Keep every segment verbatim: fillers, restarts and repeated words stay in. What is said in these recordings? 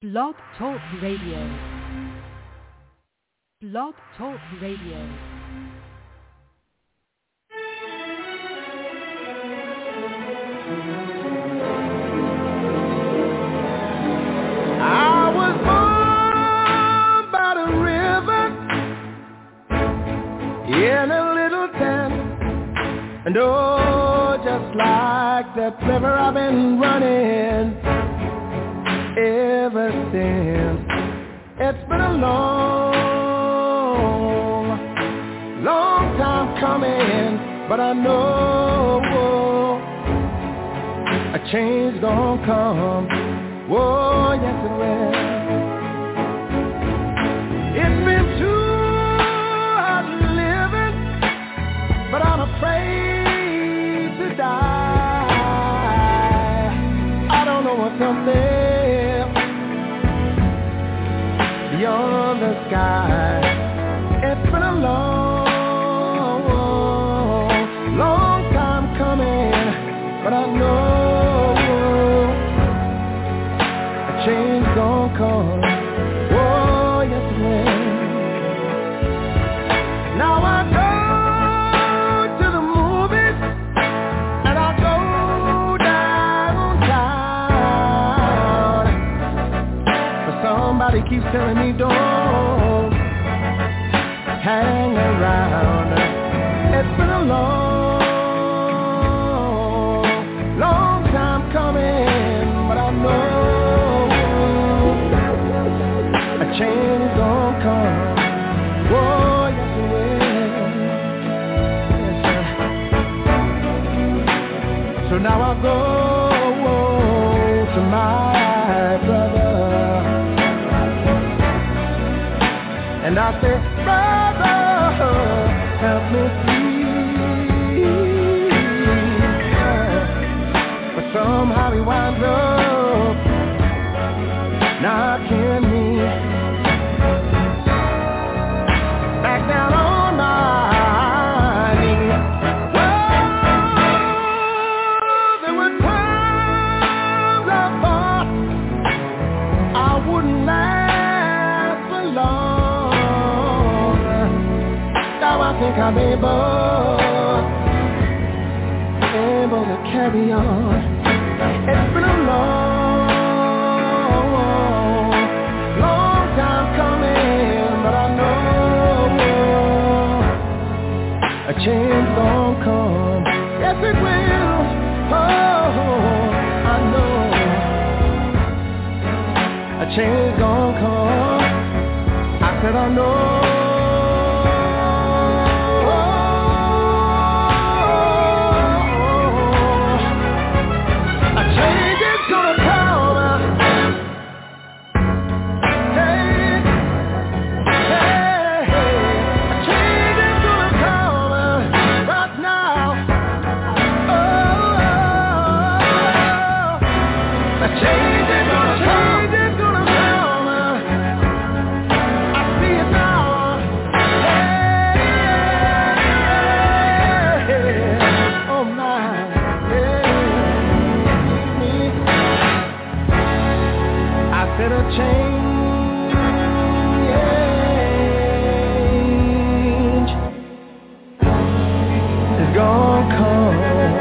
Blog Talk Radio. Blog Talk Radio. I was born by the river in a little town, and oh, just like that river I've been running ever since. It's been a long, long time coming, but I know a change gonna come. Whoa, yes it will. It's been too hard living, but I'm afraid to die. I don't know what's up there beyond the sky. It's been a long, long time coming, but I know change gon' come. Oh, yes it will. Now I go to the movies and I go downtown, but somebody keeps telling me don't hang around. It's been a long, long time coming, but I know change gon' come. Whoa, yes it will. Yes, sir. So now I go to my brother and I say, brother, help me please. But somehow he winds up knocking me down on my knees. Oh, there were times I thought I wouldn't last for long. Now I think I'm able, able to carry on. It's been a long, long time coming, but I know a change gon' come. Yes it will. Oh, I know a change gon' come. I said I know a change is gonna come. Change is gonna come, change is gonna come. I see it now. Yeah, yeah. Oh my, yeah. I said a change is gonna come.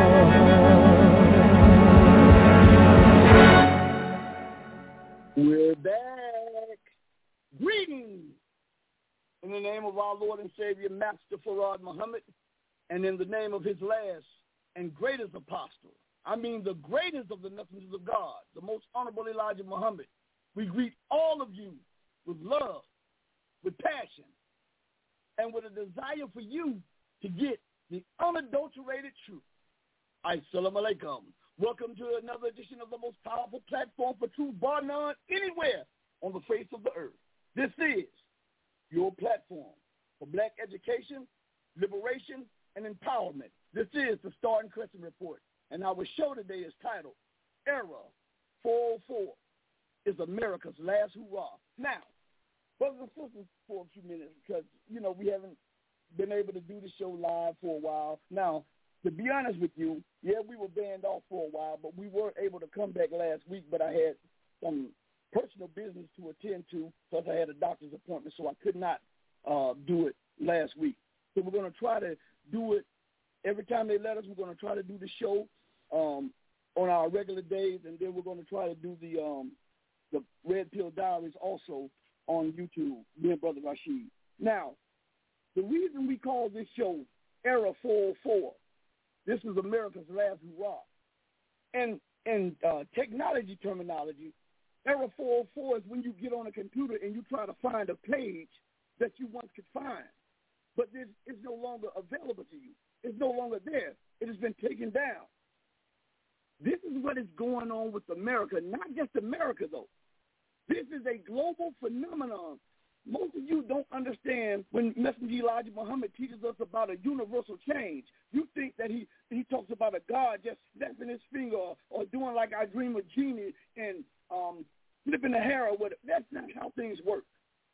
We're back. Greetings in the name of our Lord and Savior, Master Farad Muhammad, and in the name of his last and greatest apostle, I mean the greatest of the messengers of God, the most honorable Elijah Muhammad. We greet all of you with love, with passion, and with a desire for you to get the unadulterated truth. Assalamu alaikum. Welcome to another edition of the most powerful platform for truth, bar none, anywhere on the face of the earth. This is your platform for black education, liberation, and empowerment. This is the Star and Crescent Report, and our show today is titled, Era four oh four is America's Last Hurrah. Now, brothers and sisters, for a few minutes, because, you know, we haven't been able to do the show live for a while. Now, to be honest with you, yeah, we were banned off for a while, but we were able to come back last week, but I had some personal business business to attend to, plus I had a doctor's appointment, so I could not uh, do it last week. So we're going to try to do it every time they let us. We're going to try to do the show um, on our regular days, and then we're going to try to do the um, the Red Pill Diaries also on YouTube, me and Brother Rashid. Now, the reason we call this show Era four oh four, this is America's Last Hurrah. And in uh, technology terminology, Era four oh four is when you get on a computer and you try to find a page that you once could find, but this is no longer available to you. It's no longer there. It has been taken down. This is what is going on with America, not just America, though. This is a global phenomenon. Most of you don't understand when Messenger Elijah Muhammad teaches us about a universal change. You think that he, he talks about a God just snapping his finger or, or doing like I Dream of Genie and um, flipping the hair or whatever. That's not how things work.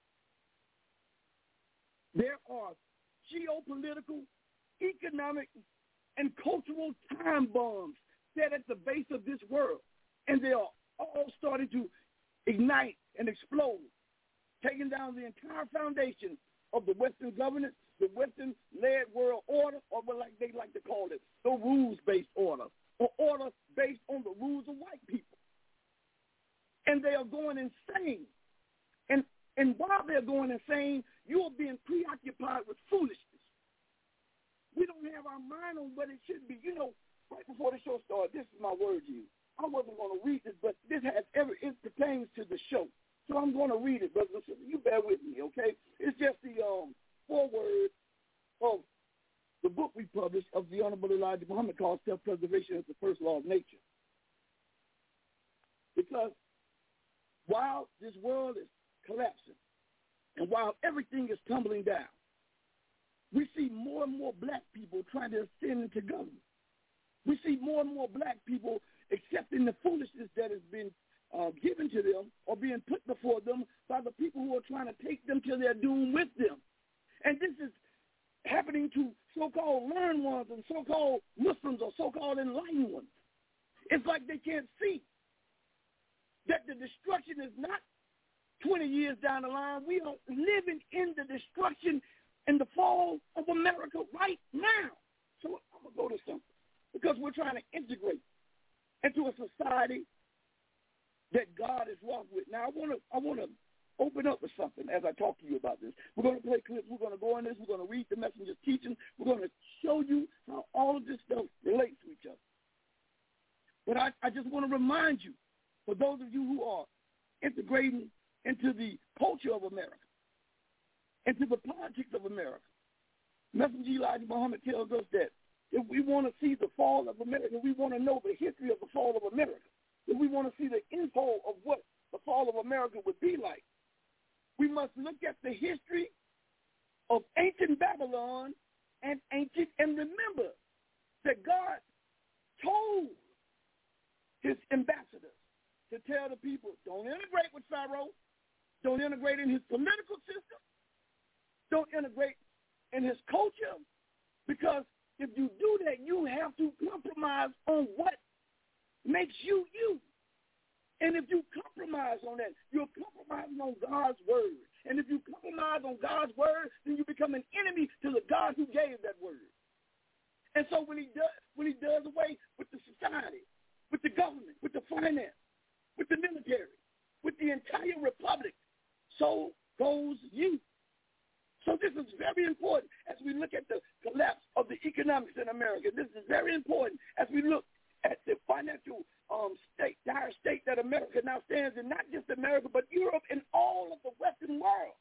There are geopolitical, economic, and cultural time bombs set at the base of this world, and they are all starting to ignite and explode, taking down the entire foundation of the Western governance, the Western-led world order, or what like they like to call it, the rules-based order, or order based on the rules of white people. And they are going insane. And and while they're going insane, you are being preoccupied with foolishness. We don't have our mind on what it should be. You know, right before the show started, this is my word to you. I wasn't going to read this, but this has every, it pertains to the show. So I'm going to read it, brothers and sisters. You bear with me, okay? It's just the um, foreword of the book we published of the Honorable Elijah Muhammad called Self-Preservation as the First Law of Nature. Because while this world is collapsing and while everything is tumbling down, we see more and more black people trying to ascend into government. We see more and more black people accepting the foolishness that has been uh, given to them or being put before them by the people who are trying to take them to their doom with them. And this is happening to so-called learned ones and so-called Muslims or so-called enlightened ones. It's like they can't see that the destruction is not twenty years down the line. We are living in the destruction and the fall of America right now. So I'm going to go to something because we're trying to integrate into a society that God is wrought with. Now, I want to I want to open up with something as I talk to you about this. We're going to play clips. We're going to go on this. We're going to read the messenger's teaching. We're going to show you how all of this stuff relates to each other. But I, I just want to remind you, for those of you who are integrating into the culture of America, into the politics of America, Messenger Elijah Muhammad tells us that if we want to see the fall of America, we want to know the history of the fall of America, if we want to see the info of what the fall of America would be like, we must look at the history of ancient Babylon and ancient, and remember that God told his ambassadors to tell the people, don't integrate with Pharaoh, don't integrate in his political system, don't integrate in his culture, because if you do that, you have to compromise on what makes you you. And if you compromise on that, you're compromising on God's word. And if you compromise on God's word, then you become an enemy to the God who gave that word. And so when he does, when he does away with the society, with the government, with the finance, with the military, with the entire republic, so goes you. So this is very important as we look at the collapse of the economics in America. This is very important as we look at the financial um, state, dire state that America now stands in, not just America, but Europe and all of the Western world.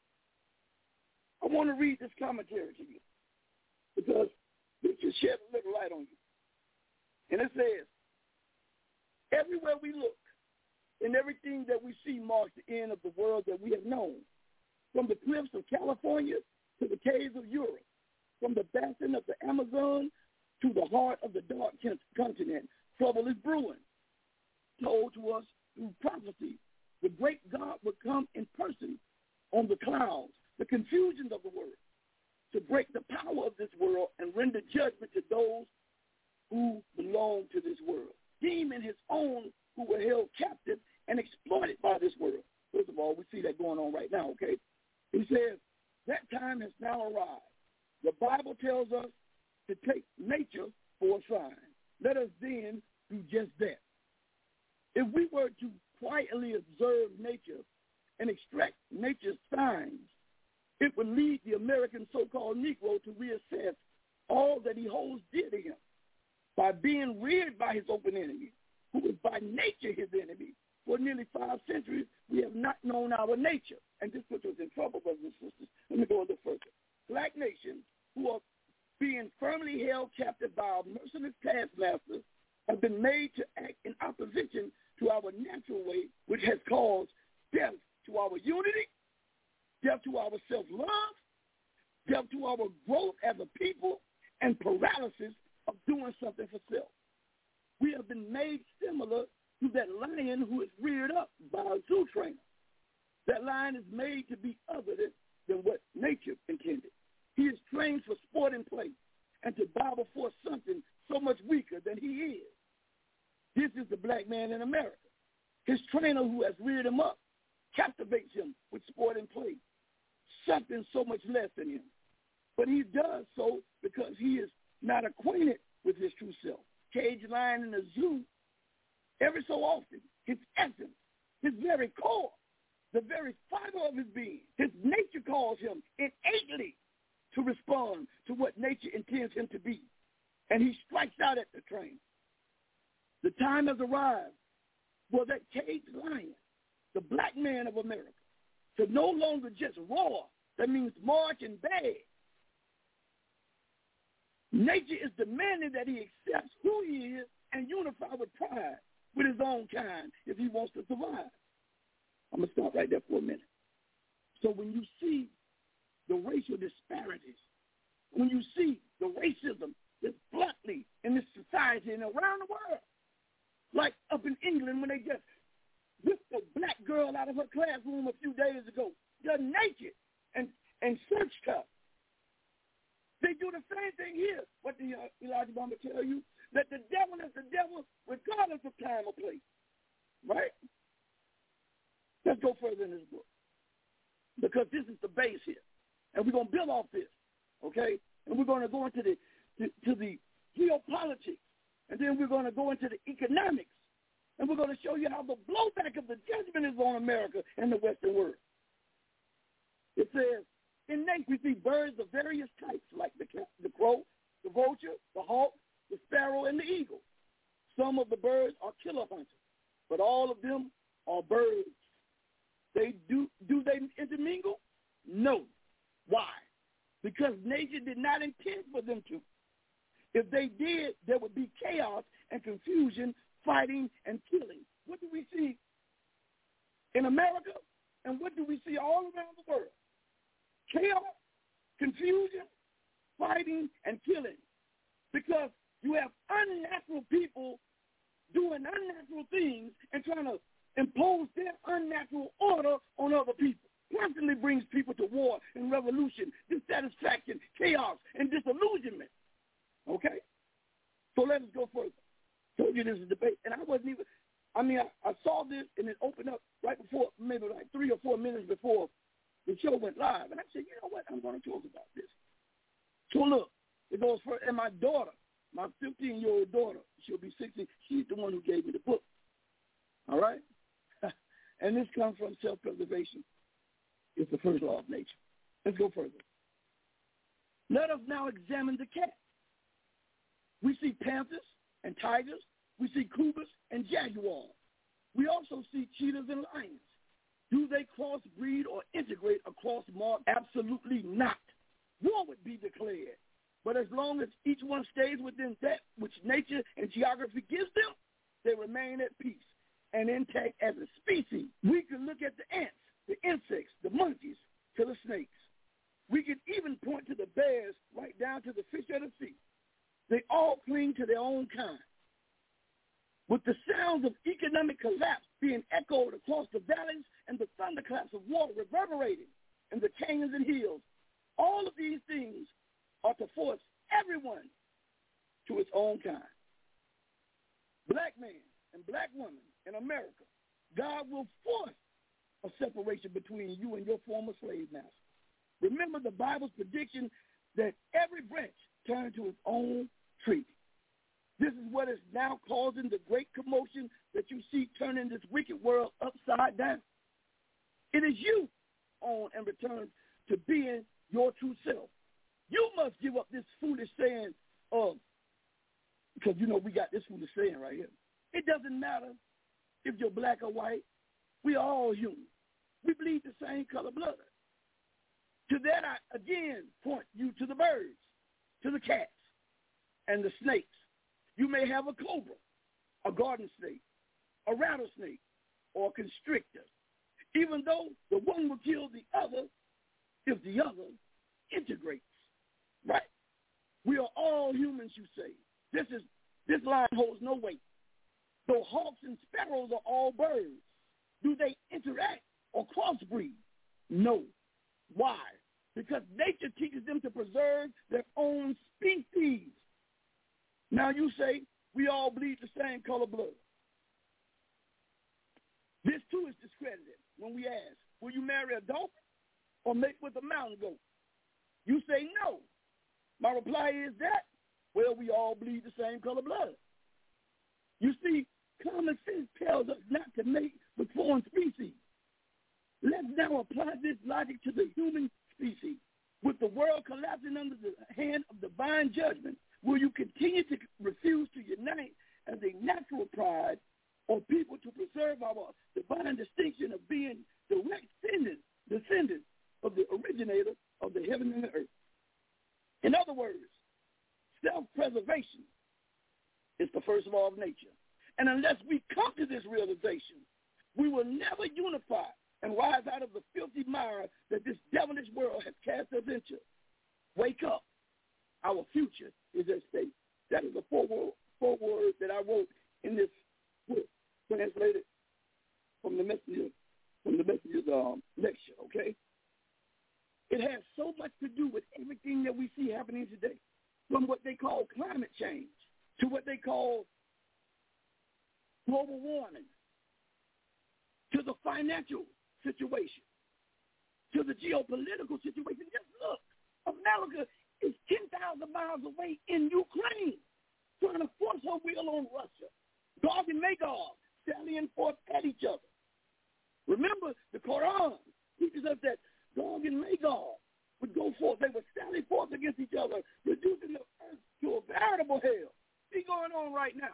I want to read this commentary to you because it can shed a little light on you. And it says, everywhere we look and everything that we see marks the end of the world that we have known. From the cliffs of California to the caves of Europe, from the basin of the Amazon to the heart of the dark continent, trouble is brewing. Told to us through prophecy, the great God would come in person on the clouds, the confusions of the world, to break the power of this world and render judgment to those who belong to this world, deeming his own who were held captive and exploited by this world. First of all, see that going on right now, okay? He says, that time has now arrived. The Bible tells us to take nature for a sign. Let us then do just that. If we were to quietly observe nature and extract nature's signs, it would lead the American so-called Negro to reassess all that he holds dear to him. By being reared by his open enemy, who is by nature his enemy, for nearly five centuries, we have not known our nature. And this puts us in trouble, brothers and sisters. Let me go a little further. Black nations who are being firmly held captive by our merciless taskmasters have been made to act in opposition to our natural way, which has caused death to our unity, death to our self-love, death to our growth as a people, and paralysis of doing something for self. We have been made similar to that lion who is reared up by a zoo trainer. That lion is made to be other than, than what nature intended. He is trained for sport and play and to bow before something so much weaker than he is. This is the black man in America. His trainer who has reared him up captivates him with sport and play, something so much less than him. But he does so because he is not acquainted with his true self. Caged lion in a zoo, every so often, his essence, his very core, the very fiber of his being, his nature calls him innately to respond to what nature intends him to be. And he strikes out at the train. The time has arrived for that caged lion, the black man of America, to no longer just roar. That means march and beg. Nature is demanding that he accepts who he is and unify with pride with his own kind if he wants to survive. I'm going to stop right there for a minute. So when you see the racial disparities, when you see the racism that's bluntly in this society and around the world, like up in England when they just whipped a black girl out of her classroom a few days ago, they're naked and, and searched her. They do the same thing here. What did uh, Elijah Bamba tell you? That the devil is the devil regardless of time or place. Right? Let's go further in this book. Because this is the base here. And we're going to build off this. Okay? And we're going to go into the to, to the geopolitics. And then we're going to go into the economics. And we're going to show you how the blowback of the judgment is on America and the Western world. It says, in nature, we see birds of various types, like the, the crow, the vulture, the hawk, the sparrow, and the eagle. Some of the birds are killer hunters, but all of them are birds. They do, do they intermingle? No. Why? Because nature did not intend for them to. If they did, there would be chaos and confusion, fighting and killing. What do we see in America, and what do we see all around the world? Chaos, confusion, fighting, and killing. Because you have unnatural people doing unnatural things and trying to impose their unnatural order on other people. Constantly brings people to war and revolution, dissatisfaction, chaos, and disillusionment. Okay? So let us go further. Told you this is a debate, and I wasn't even, I mean, I, I saw this, and it opened up right before, maybe like three or four minutes before the show went live, and I said, you know what, I'm going to talk about this. So look, it goes for, and my daughter, my fifteen-year-old daughter, she'll be sixteen, she's the one who gave me the book, all right? And this comes from self-preservation. It's the first law of nature. Let's go further. Let us now examine the cat. We see panthers and tigers. We see cougars and jaguars. We also see cheetahs and lions. Do they crossbreed or integrate across mark? Absolutely not. War would be declared. But as long as each one stays within that which nature and geography gives them, they remain at peace and intact as a species. We can look at the ants, the insects, the monkeys, to the snakes. We can even point to the bears right down to the fish of the sea. They all cling to their own kind. With the sounds of economic collapse being echoed across the valleys and the thunderclaps of war reverberating in the canyons and hills, all of these things are to force everyone to its own kind. Black man and black woman in America, God will force a separation between you and your former slave master. Remember the Bible's prediction that every branch turned to its own tree. This is what is now causing the great commotion that you see turning this wicked world upside down. It is you on and return to being your true self. You must give up this foolish saying of, because you know we got this foolish saying right here. It doesn't matter if you're black or white. We are all human. We bleed the same color blood. To that, I again point you to the birds, to the cats, and the snakes. You may have a cobra, a garden snake, a rattlesnake, or a constrictor. Even though the one will kill the other if the other integrates. Right? We are all humans, you say. This is this line holds no weight. Though hawks and sparrows are all birds, do they interact or crossbreed? No. Why? Because nature teaches them to preserve their own species. Now you say we all bleed the same color blood. This too is discredited when we ask, will you marry a dolphin or mate with a mountain goat? You say no. My reply is that, well, we all bleed the same color blood. You see, common sense tells us not to mate with foreign species. Let's now apply this logic to the human species. With the world collapsing under the hand of divine judgment, will you continue to refuse to unite as a natural pride or people to preserve our divine distinction of being direct descendants, descendants of the originator of the heaven and the earth? In other words, self-preservation is the first law of nature. And unless we come to this realization, we will never unify and rise out of the filthy mire that this devilish world has cast us into. Wake up. Our future is at stake. That is a foreword, foreword that I wrote in this book, translated from the messenger, from the messenger's um, lecture, okay? It has so much to do with everything that we see happening today, from what they call climate change to what they call global warming, to the financial situation, to the geopolitical situation. Just look, America is ten thousand miles away in Ukraine, trying to force her will on Russia. Gog and Magog sallying forth at each other. Remember, the Quran teaches us that Gog and Magog would go forth. They would sally forth against each other, reducing the earth to a veritable hell. See going on right now.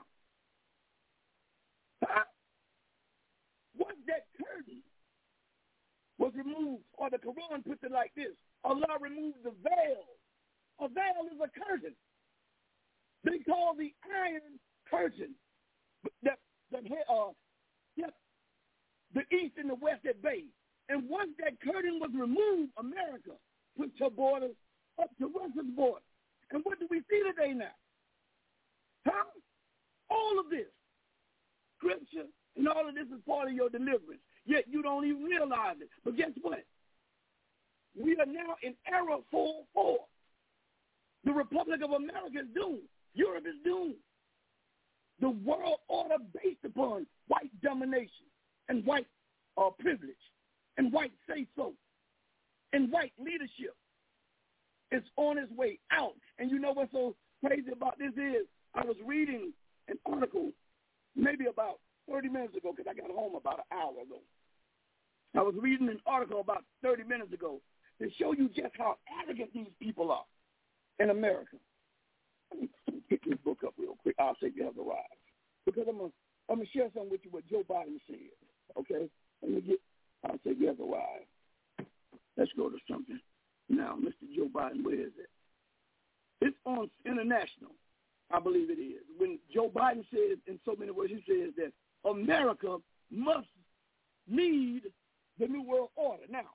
Huh? Once that curtain was removed, or the Quran puts it like this, Allah removed the veil. A veil is a curtain. They call the iron curtain that, that uh, yeah, the east and the west at bay. And once that curtain was removed, America put her borders up to Russia's border. And what do we see today now? Huh? All of this, scripture, and all of this is part of your deliverance. Yet you don't even realize it. But guess what? We are now in era four four. The Republic of America is doomed. Europe is doomed. The world order based upon white domination and white uh, privilege and white say-so and white leadership is on its way out. And you know what's so crazy about this is I was reading an article maybe about thirty minutes ago because I got home about an hour ago. I was reading an article about thirty minutes ago to show you just how arrogant these people are in America. Let me get this book up real quick. I'll say you have arrived. Because I'm going I'm to share something with you what Joe Biden said, okay? Let me get, I'll say you have arrived. Let's go to something. Now, Mister Joe Biden, where is it? It's on International, I believe it is. When Joe Biden says, in so many words, he says that America must lead the New World Order. Now,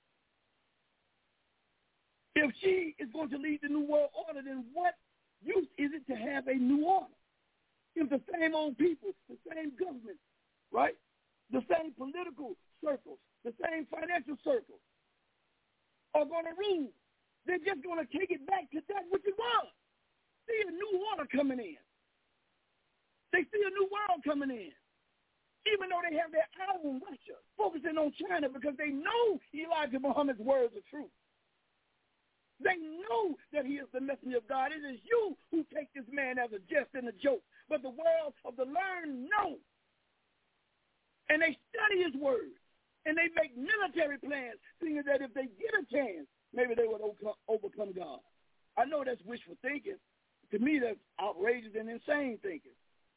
if she is going to lead the New World Order, then what use is it to have a new order? If the same old people, the same government, right, the same political circles, the same financial circles are going to rule, they're just going to take it back to that which it was. See a new order coming in. They see a new world coming in. even though they have their eye on Russia, focusing on China because they know Elijah Muhammad's words are true. They know that he is the messenger of God. It is you who take this man as a jest and a joke. But the world of the learned know. And they study his words. And they make military plans, thinking that if they get a chance, maybe they would overcome God. I know that's wishful thinking. To me, that's outrageous and insane thinking.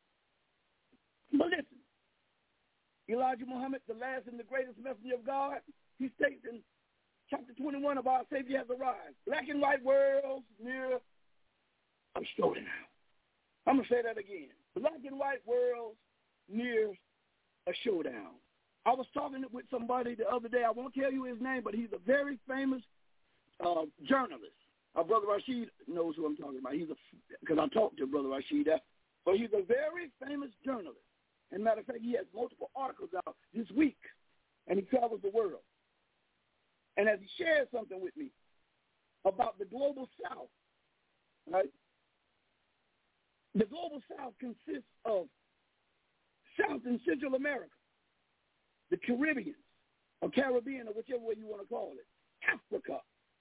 But listen, Elijah Muhammad, the last and the greatest messenger of God, he states in chapter twenty-one of Our Savior Has Arrived, black and white worlds near a showdown. I'm going to say that again. Black and white worlds near a showdown. I was talking with somebody the other day. I won't tell you his name, but he's a very famous uh, journalist. Our brother Rashid knows who I'm talking about. He's a because I talked to Brother Rashid, but he's a very famous journalist. And matter of fact, he has multiple articles out this week, and he travels the world. And as he shared something with me about the global South, right? The global South consists of South and Central America, the Caribbean, or Caribbean, or whichever way you want to call it, Africa,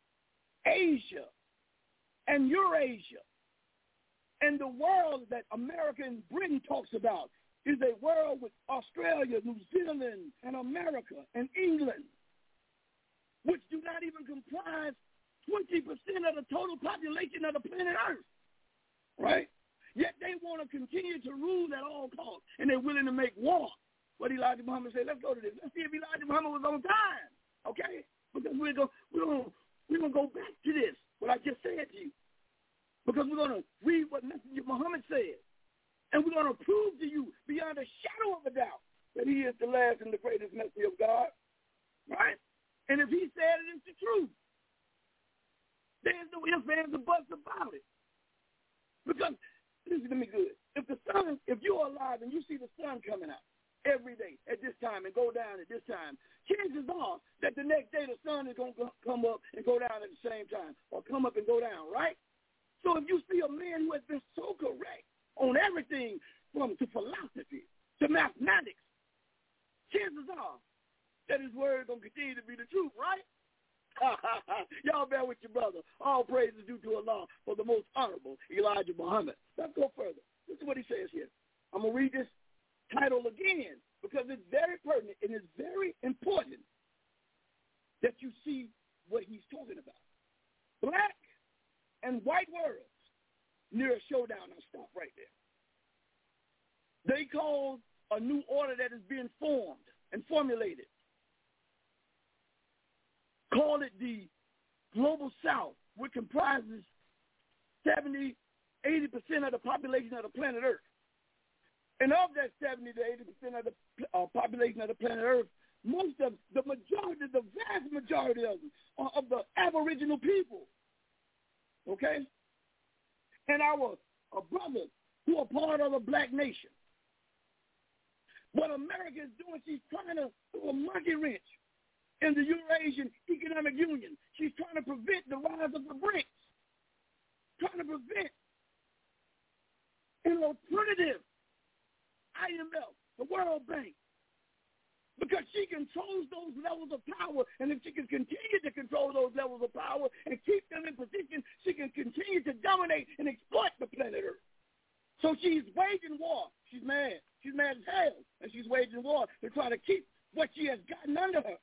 Asia, and Eurasia. And the world that America and Britain talks about is a world with Australia, New Zealand, and America, and England, which do not even comprise twenty percent of the total population of the planet Earth, right? Yet they want to continue to rule at all costs, and they're willing to make war. What Elijah Muhammad said, let's go to this. Let's see if Elijah Muhammad was on time, okay? Because we're going we're gonna, we're gonna go back to this, what I just said to you. Because we're going to read what Messenger Muhammad said, and we're going to prove to you beyond a shadow of a doubt that he is the last and the greatest messenger of God, right? And if he said it, it's the truth. There's no ifs, ands, or buts about it. Because, listen to me good, if the sun, if you're alive and you see the sun coming out every day at this time and go down at this time, chances are that the next day the sun is going to come up and go down at the same time, or come up and go down, right? So if you see a man who has been so correct on everything from to philosophy to mathematics, chances are that his word is going to continue to be the truth, right? Y'all bear with your brother. All praise is due to Allah for the most honorable Elijah Muhammad. Let's go further. This is what he says here. I'm going to read this title again because it's very pertinent and it's very important that you see what he's talking about. Black and white worlds near a showdown. I'll stop right there. They call a new order that is being formed and formulated. Call it the Global South, which comprises seventy, eighty percent of the population of the planet Earth. And of that seventy to eighty percent of the uh, population of the planet Earth, most of the majority, the vast majority of them are of the Aboriginal people. Okay? And our, our brothers who are part of the black nation. What America is doing, she's trying to do a monkey wrench in the Eurasian Economic Union. She's trying to prevent the rise of the BRICS, trying to prevent an alternative I M F, the World Bank, because she controls those levels of power, and if she can continue to control those levels of power and keep them in position, she can continue to dominate and exploit the planet Earth. So she's waging war. She's mad. She's mad as hell, and she's waging war to try to keep what she has gotten under her.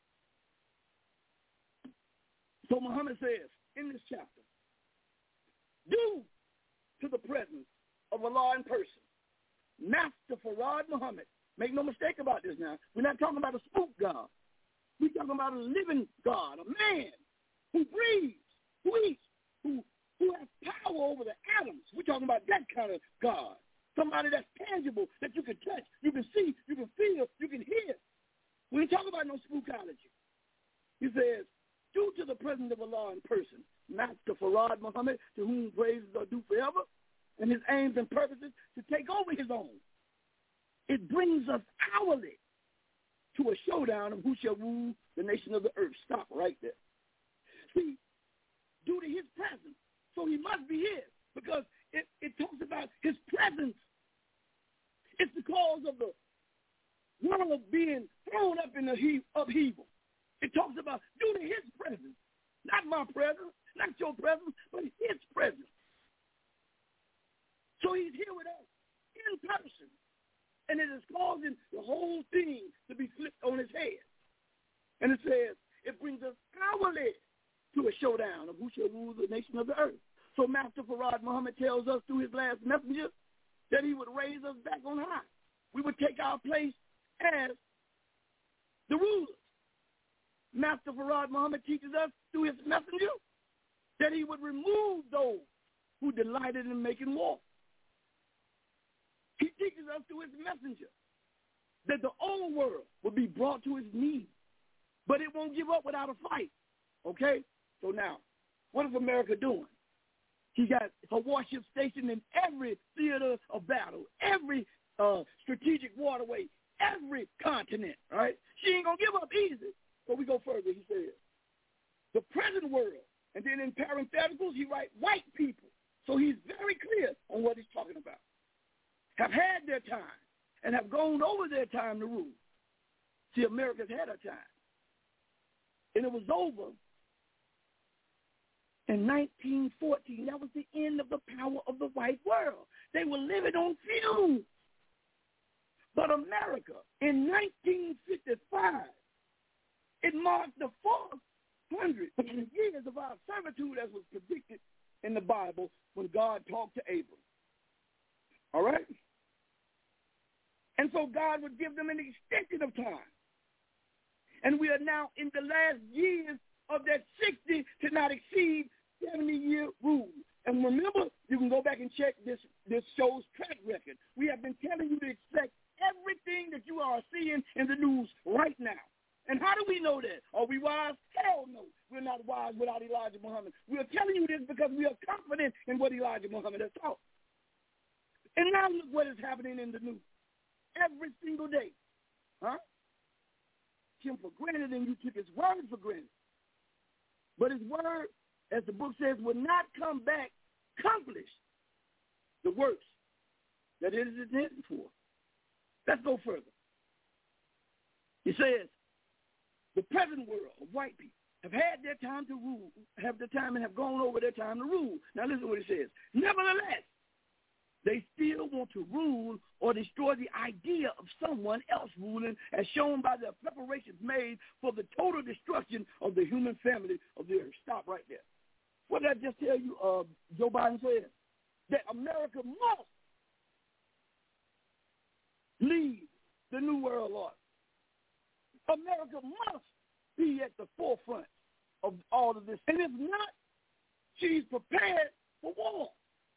So Muhammad says in this chapter, due to the presence of Allah in person, Master Farad Muhammad, make no mistake about this now, we're not talking about a spook God. We're talking about a living God, a man who breathes, who eats, who, who has power over the atoms. We're talking about that kind of God. Somebody that's tangible, that you can touch, you can see, you can feel, you can hear. We ain't talking about no spookology. He says, due to the presence of Allah in person, Master Farad Muhammad, to whom praises are due forever, and his aims and purposes to take over his own, it brings us hourly to a showdown of who shall rule the nation of the earth. Stop right there. See, due to his presence, so he must be here, because it, it talks about his presence. It's the cause of the evil. It talks about due to his presence, not my presence, not your presence, but his presence. So he's here with us in person, and it is causing the whole thing to be flipped on its head. And it says it brings us powerless to a showdown of who shall rule the nation of the earth. So Master Farad Muhammad tells us through his last messenger that he would raise us back on high. We would take our place as the rulers. Master Farad Muhammad teaches us through his messenger that he would remove those who delighted in making war. He teaches us through his messenger that the old world will be brought to its knees, but it won't give up without a fight. Okay? So now, what is America doing? She got her warship stationed in every theater of battle, every uh, strategic waterway, every continent, right? She ain't going to give up easy. So we go further. He says, the present world, and then in parentheticals, he writes white people. So he's very clear on what he's talking about. Have had their time and have gone over their time to rule. See, America's had her time. And it was over in nineteen fourteen. That was the end of the power of the white world. They were living on fumes. But America, in nineteen fifty-five, it marked the four hundred years of our servitude as was predicted in the Bible when God talked to Abram. All right? And so God would give them an extension of time. And we are now in the last years of that sixty to not exceed seventy-year rule. And remember, you can go back and check this, this show's track record. We have been telling you to expect everything that you are seeing in the news right now. And how do we know that? Are we wise? Hell no. We're not wise without Elijah Muhammad. We are telling you this because we are confident in what Elijah Muhammad has taught. And now look what is happening in the news. Every single day. Huh? Him for granted, and you took his word for granted. But his word, as the book says, will not come back accomplished the works that it is intended for. Let's go further. He says, the present world of white people have had their time to rule, have the time and have gone over their time to rule. Now listen to what he says. Nevertheless, they still want to rule or destroy the idea of someone else ruling, as shown by the preparations made for the total destruction of the human family of the earth. Stop right there. What did I just tell you? Uh, Joe Biden said that America must lead the New World Order. America must be at the forefront of all of this. And if not, she's prepared for war.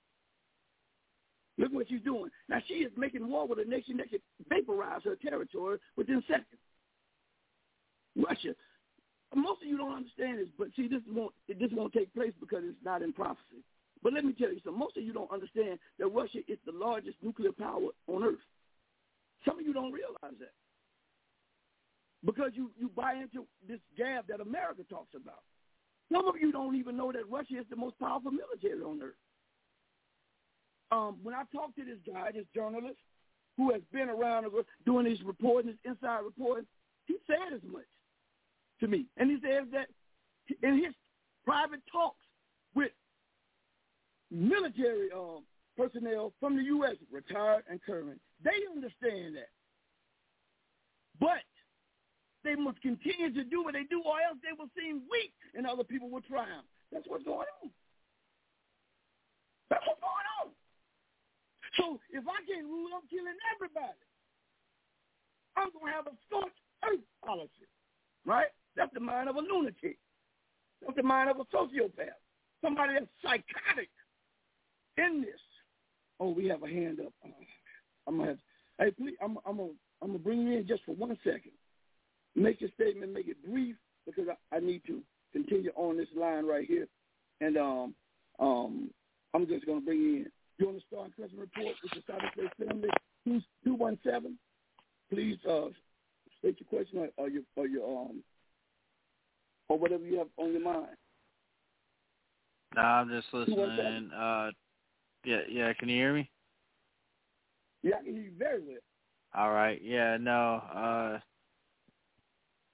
Look what she's doing. Now, she is making war with a nation that could vaporize her territory within seconds. Russia. Most of you don't understand this, but see, this won't, this won't take place because it's not in prophecy. But let me tell you something. Most of you don't understand that Russia is the largest nuclear power on earth. Some of you don't realize that because you, you buy into this gab that America talks about. Some of you don't even know that Russia is the most powerful military on earth. Um, when I talked to this guy, this journalist, who has been around doing these reporting, this inside reporting, he said as much to me. And he says that in his private talks with military um, personnel from the U S, retired and current, they understand that. But they must continue to do what they do, or else they will seem weak and other people will triumph. That's what's going on. That's what's going on. So if I can't rule, I'm killing everybody. I'm going to have a scorched earth policy, right? That's the mind of a lunatic. That's the mind of a sociopath. Somebody that's psychotic in this. Oh, we have a hand up. Uh, I'm going to have, hey, please, I'm, I'm going I'm to bring you in just for one second. Make your statement, make it brief, because I, I need to continue on this line right here. And um, um, I'm just going to bring you in. You want to start a question report with the Southern State Family, two one seven. Please uh, state your question or, or your or your um or whatever you have on your mind. No, I'm just listening. Uh, yeah, yeah. Can you hear me? Yeah, I can hear you very well. All right. Yeah. No. Uh,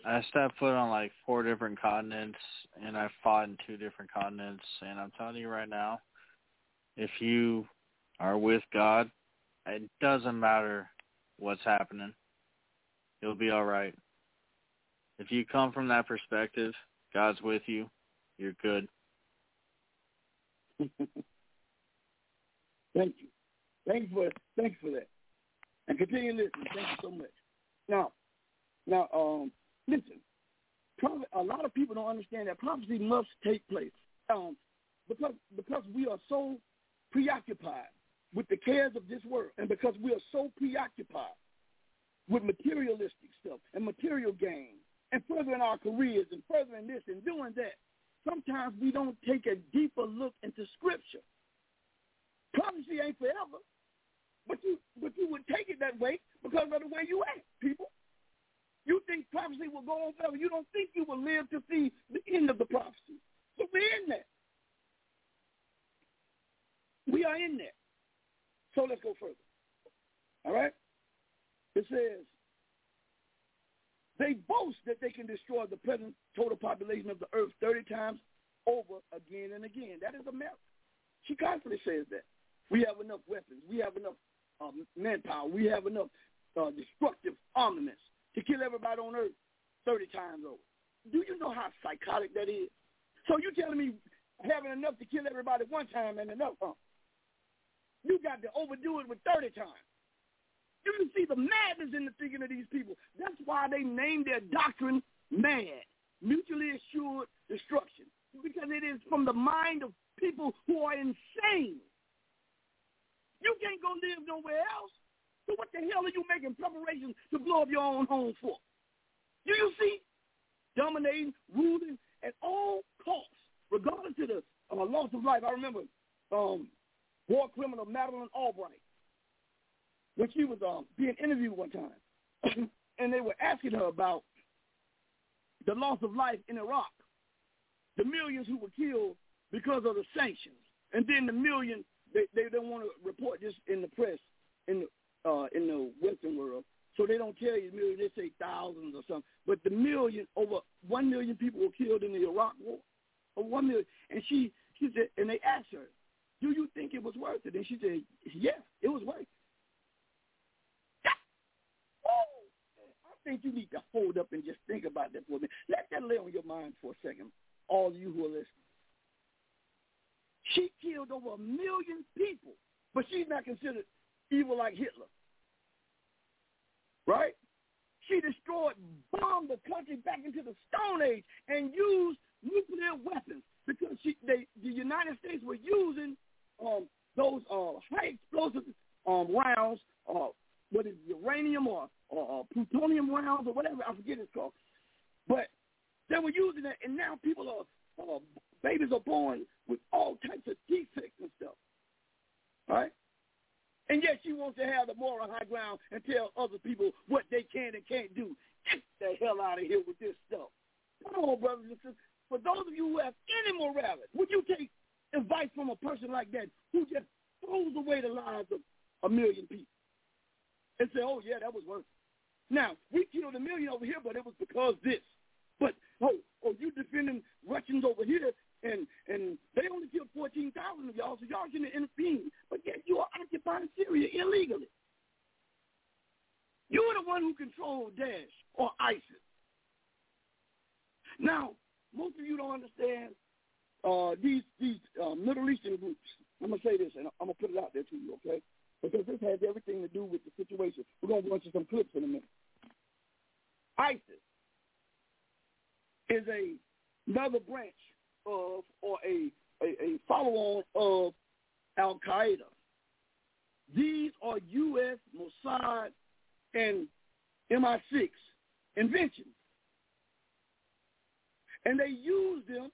I stepped foot on like four different continents, and I fought in two different continents. And I'm telling you right now, if you are with God, it doesn't matter what's happening. You'll be all right. If you come from that perspective, God's with you, you're good. Thank you. Thank you for thank you for that. And continue listening. Thank you so much. Now, now, um, listen. Prophet, a lot of people don't understand that prophecy must take place. Um, because because we are so preoccupied with the cares of this world, and because we are so preoccupied with materialistic stuff and material gain, and furthering our careers and furthering this and doing that, sometimes we don't take a deeper look into Scripture. Prophecy ain't forever, but you but you would take it that way because of the way you act, people. You think prophecy will go on forever. You don't think you will live to see the end of the prophecy. So we're in there. We are in there. So let's go further. All right? It says, they boast that they can destroy the present total population of the earth thirty times over again and again. That is America. She constantly says that. We have enough weapons. We have enough um, manpower. We have enough uh, destructive armaments to kill everybody on earth thirty times over. Do you know how psychotic that is? So you telling me having enough to kill everybody one time and enough, huh? You got to overdo it with thirty times. You can see the madness in the thinking of these people. That's why they named their doctrine MAD, mutually assured destruction, because it is from the mind of people who are insane. You can't go live nowhere else. So what the hell are you making preparations to blow up your own home for? Do you see? Dominating, ruling at all costs, regardless of the uh, loss of life. I remember um, war criminal Madeleine Albright, when she was um, being interviewed one time, and they were asking her about the loss of life in Iraq, the millions who were killed because of the sanctions, and then the million, they, they don't want to report this in the press in the, uh, in the Western world, so they don't tell you the million, they say thousands or something, but the million, over one million people were killed in the Iraq war, or one million, and she, she said, and they asked her, do you think it was worth it? And she said, yes, it was worth it. I think you need to hold up and just think about that for a minute. Let that lay on your mind for a second, all of you who are listening. She killed over a million people, but she's not considered evil like Hitler, right? She destroyed, bombed the country back into the Stone Age and used nuclear weapons because she, they, the United States were using um, those uh, high explosive um, rounds, uh, what is it, uranium or, or, or plutonium rounds or whatever, I forget it's called. But they were using that, and now people are, uh, babies are born with all types of defects and stuff, right? And yet she wants to have the moral high ground and tell other people what they can and can't do. Get the hell out of here with this stuff. Come on, brothers and sisters. For those of you who have any morality, would you take advice from a person like that who just throws away the lives of a million people and say, oh, yeah, that was worth it? Now, we killed a million over here, but it was because this. But, oh, oh, you defending Russians over here, and and they only killed fourteen thousand of y'all, so y'all shouldn't intervene. But yet you are occupying Syria illegally. You're the one who controls Daesh or ISIS. Now, most of you don't understand uh, these these uh, Middle Eastern groups. I'm going to say this, and I'm going to put it out there to you, okay? Because this has everything to do with the situation. We're going to go into some clips in a minute. ISIS is a, another branch of or a, a, a follow-on of Al-Qaeda. These are U S, Mossad, and M I six inventions. And they use them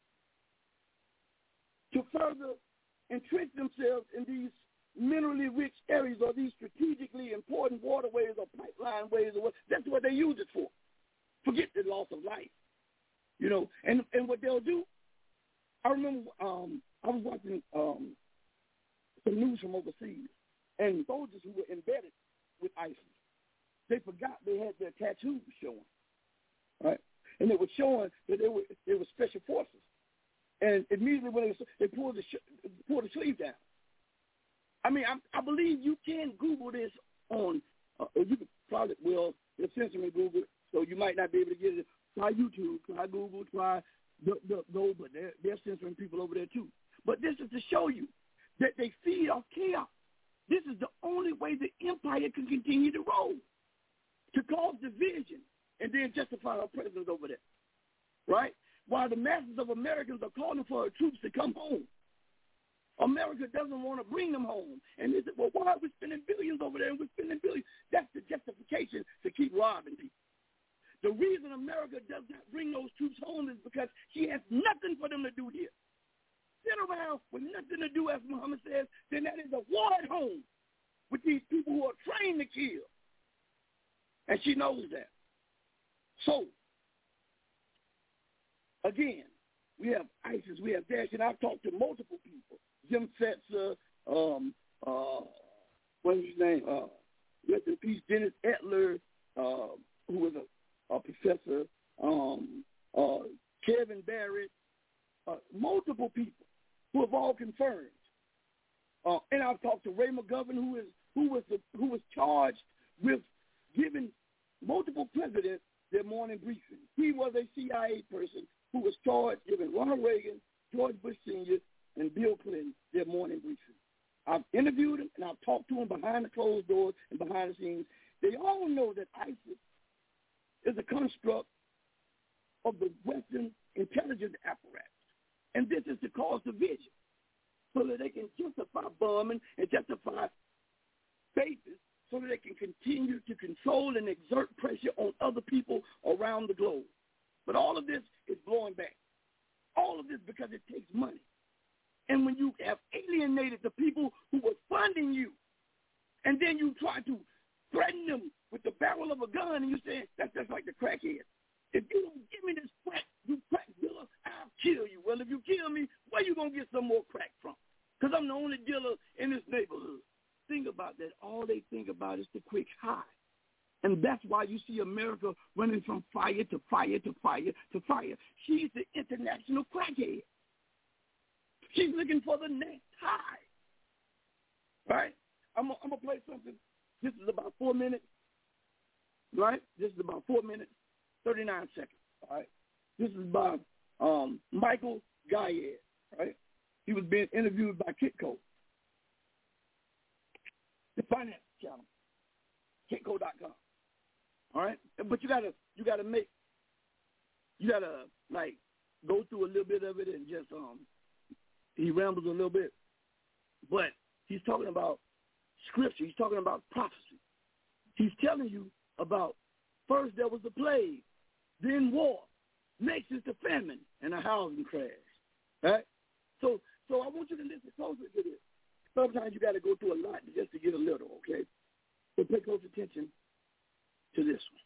to further entrench themselves in these minerally rich areas or these strategically important waterways or pipeline ways or what. That's what they use it for. Forget the loss of life. You know, and, and what they'll do, I remember um, I was watching um, some news from overseas, and soldiers who were embedded with ISIS, they forgot they had their tattoos showing, right? and they were showing that they were they were special forces. And immediately when they they pulled the sh- pulled the sleeve down. I mean, I, I believe you can Google this on. Uh, you could probably well they're censoring Google, so you might not be able to get it. Try YouTube, try Google, try the the no, but they're they're censoring people over there too. But this is to show you that they feed off chaos. This is the only way the empire can continue to roll, to cause division and then justify our presence over there, right? While the masses of Americans are calling for our troops to come home. America doesn't want to bring them home. And they say, well, why are we spending billions over there and we're spending billions? That's the justification to keep robbing people. The reason America does not bring those troops home is because she has nothing for them to do here. Sit around with nothing to do, as Muhammad says, then that is a war at home with these people who are trained to kill. And she knows that. So, again, we have ISIS, we have Daesh, and I've talked to multiple people. Jim Fetzer, um, uh, what's his name? Uh, rest in peace, Dennis Etler, uh, who was a, a professor, um, uh, Kevin Barrett, uh, multiple people who have all confirmed. Uh, and I've talked to Ray McGovern, who is who was the, who was charged with giving multiple presidents their morning briefing. He was a C I A person who was charged giving Ronald Reagan, George Bush Senior, and Bill Clinton their morning briefing. I've interviewed them, and I've talked to them behind the closed doors and behind the scenes. They all know that ISIS is a construct of the Western intelligence apparatus, and this is to cause division so that they can justify bombing and justify bases so that they can continue to control and exert pressure on other people around the globe. But all of this is blowing back. All of this because it takes money. And when you have alienated the people who were funding you, and then you try to threaten them with the barrel of a gun, and you say, that's just like the crackhead. If you don't give me this crack, you crack dealer, I'll kill you. Well, if you kill me, where you going to get some more crack from? Because I'm the only dealer in this neighborhood. Think about that. All they think about is the quick high. And that's why you see America running from fire to fire to fire to fire. She's the international crackhead. She's looking for the next high. Right? I'm, I'm going to play something. This is about four minutes. Right? This is about four minutes, thirty-nine seconds. All right? This is by um, Michael Gayed. Right? He was being interviewed by Kitco, the finance channel, kitco dot com. All right? But you gotta you gotta make you gotta like go through a little bit of it and just um he rambles a little bit. But he's talking about scripture, he's talking about prophecy. He's telling you about first there was the plague, then war, next is the famine and a housing crash. Right? So so I want you to listen closely to this. Sometimes you gotta go through a lot just to get a little, okay? So pay close attention to this one.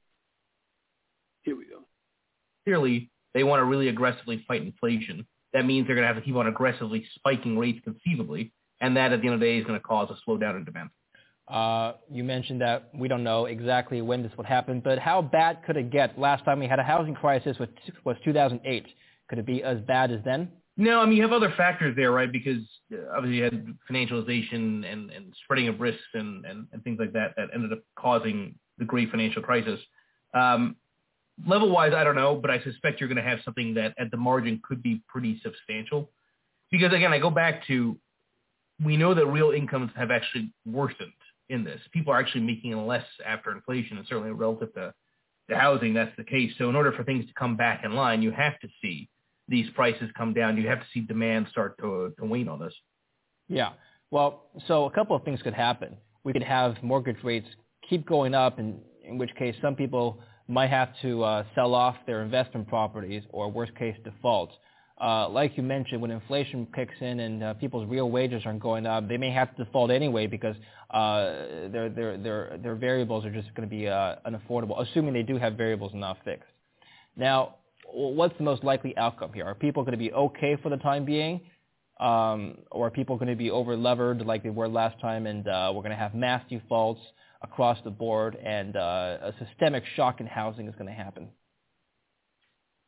Here we go. Clearly, they want to really aggressively fight inflation. That means they're going to have to keep on aggressively spiking rates conceivably, and that at the end of the day is going to cause a slowdown in demand. Uh, you mentioned that we don't know exactly when this would happen, but how bad could it get? Last time we had a housing crisis was, was two thousand eight. Could it be as bad as then? No, I mean, you have other factors there, right? Because uh, obviously you had financialization and, and spreading of risks and, and, and things like that that ended up causing the great financial crisis. Um, level-wise, I don't know, but I suspect you're going to have something that at the margin could be pretty substantial. Because, again, I go back to, we know that real incomes have actually worsened in this. People are actually making less after inflation, and certainly relative to, to housing, that's the case. So in order for things to come back in line, you have to see these prices come down. You have to see demand start to, to wane on this. Yeah. Well, so a couple of things could happen. We could have mortgage rates keep going up, in, in which case some people might have to uh, sell off their investment properties or worst case default. Uh, like you mentioned, when inflation kicks in and uh, people's real wages aren't going up, they may have to default anyway because uh, their, their, their, their variables are just going to be uh, unaffordable, assuming they do have variables and not fixed. Now, what's the most likely outcome here? Are people going to be okay for the time being? Um, or are people going to be over-levered like they were last time, and uh, we're going to have mass defaults across the board, and uh, a systemic shock in housing is going to happen?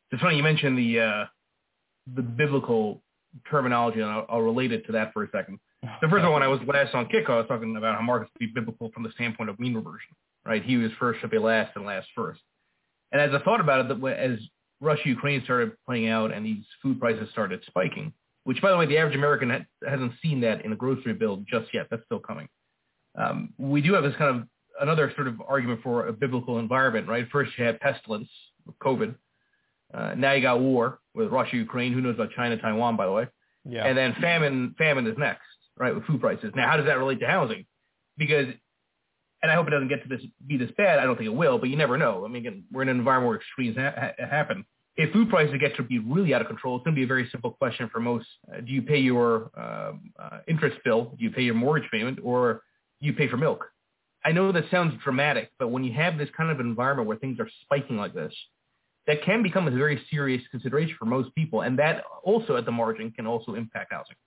It's funny you mentioned the uh, the biblical terminology, and I'll, I'll relate it to that for a second. The first one, when I was last on Kickoff, I was talking about how markets be biblical from the standpoint of mean reversion, right? He was first should be last and last first. And as I thought about it, as Russia-Ukraine started playing out and these food prices started spiking, which, by the way, the average American ha- hasn't seen that in the grocery bill just yet. That's still coming. Um, we do have this kind of another sort of argument for a biblical environment, right? First you had pestilence with COVID. Uh, now you got war with Russia, Ukraine. Who knows about China, Taiwan, by the way? Yeah. And then famine. Famine is next, right? With food prices. Now, how does that relate to housing? Because, and I hope it doesn't get to this be this bad. I don't think it will, but you never know. I mean, again, we're in an environment where extremes ha- ha- happen. If food prices get to be really out of control, it's going to be a very simple question for most. Uh, do you pay your uh, uh, interest bill? Do you pay your mortgage payment, or do you pay for milk? I know that sounds dramatic, but when you have this kind of environment where things are spiking like this, that can become a very serious consideration for most people, and that also at the margin can also impact housing.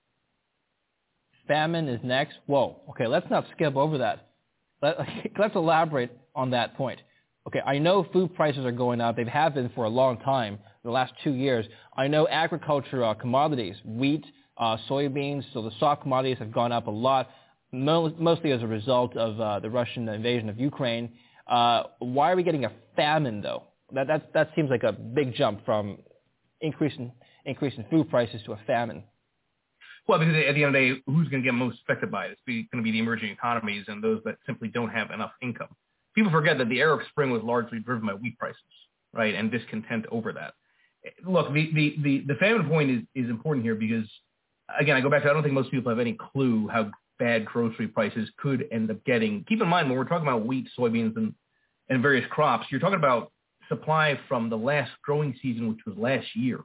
Famine is next. Whoa. Okay, let's not skip over that. Let, let's elaborate on that point. Okay, I know food prices are going up. They have been for a long time, the last two years. I know agriculture uh, commodities, wheat, uh, soybeans, so the soft commodities have gone up a lot, mo- mostly as a result of uh, the Russian invasion of Ukraine. Uh, why are we getting a famine, though? That, that, that seems like a big jump from increase in, increase in food prices to a famine. Well, because at the end of the day, who's going to get most affected by it? It's going to be the emerging economies and those that simply don't have enough income. People forget that the Arab Spring was largely driven by wheat prices, right, and discontent over that. Look, the, the, the, the famine point is, is important here because, again, I go back to I don't think most people have any clue how bad grocery prices could end up getting. Keep in mind, when we're talking about wheat, soybeans, and, and various crops, you're talking about supply from the last growing season, which was last year.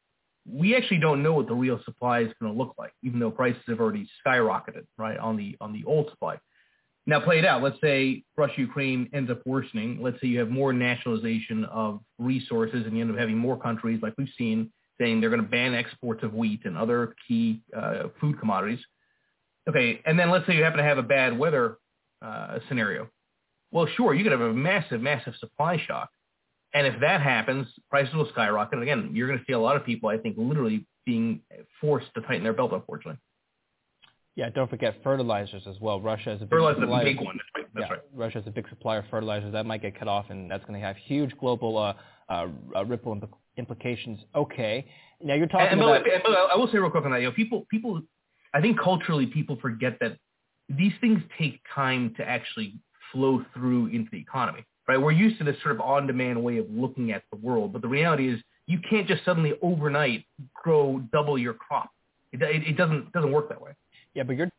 We actually don't know what the real supply is going to look like, even though prices have already skyrocketed, right, on the on the old supply. Now, play it out. Let's say Russia-Ukraine ends up worsening. Let's say you have more nationalization of resources and you end up having more countries, like we've seen, saying they're going to ban exports of wheat and other key uh, food commodities. Okay, and then let's say you happen to have a bad weather uh, scenario. Well, sure, you could have a massive, massive supply shock. And if that happens, prices will skyrocket. And again, you're going to see a lot of people, I think, literally being forced to tighten their belt, unfortunately. Yeah, don't forget fertilizers as well. Russia is a big fertilizer supplier. is a big one. That's right. That's yeah, right. Russia is a big supplier of fertilizers. That might get cut off, and that's going to have huge global uh, uh, uh, ripple impl- implications. Okay, now you're talking and, and about. And I will say real quick on that. You know, people, people, I think culturally people forget that these things take time to actually flow through into the economy. Right? We're used to this sort of on-demand way of looking at the world, but the reality is you can't just suddenly overnight grow double your crop. It, it, it doesn't doesn't work that way. Yeah, but you're.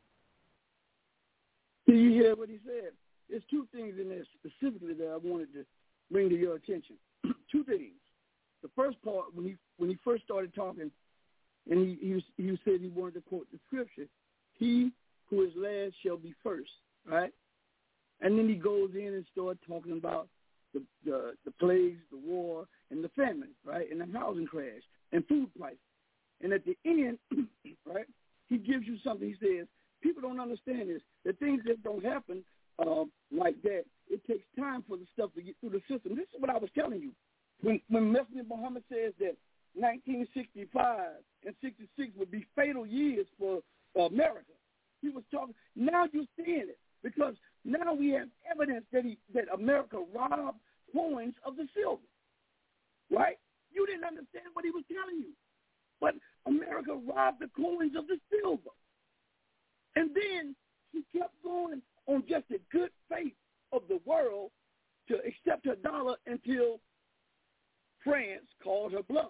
Did you hear what he said? There's two things in there specifically that I wanted to bring to your attention. Two things. The first part, when he when he first started talking, and he he, was, he said he wanted to quote the scripture, "He who is last shall be first." Right? And then he goes in and starts talking about the, the the plagues, the war, and the famine, right, and the housing crash, and food prices. And at the end, right, he gives you something. He says, people don't understand this. The things that don't happen uh, like that, it takes time for the stuff to get through the system. This is what I was telling you. When, when Messenger Muhammad says that nineteen sixty-five and sixty-six would be fatal years for uh, America, he was talking. Now you're seeing it. Because now we have evidence that he, that America robbed coins of the silver, right? You didn't understand what he was telling you. But America robbed the coins of the silver. And then he kept going on just the good faith of the world to accept her dollar until France called her bluff.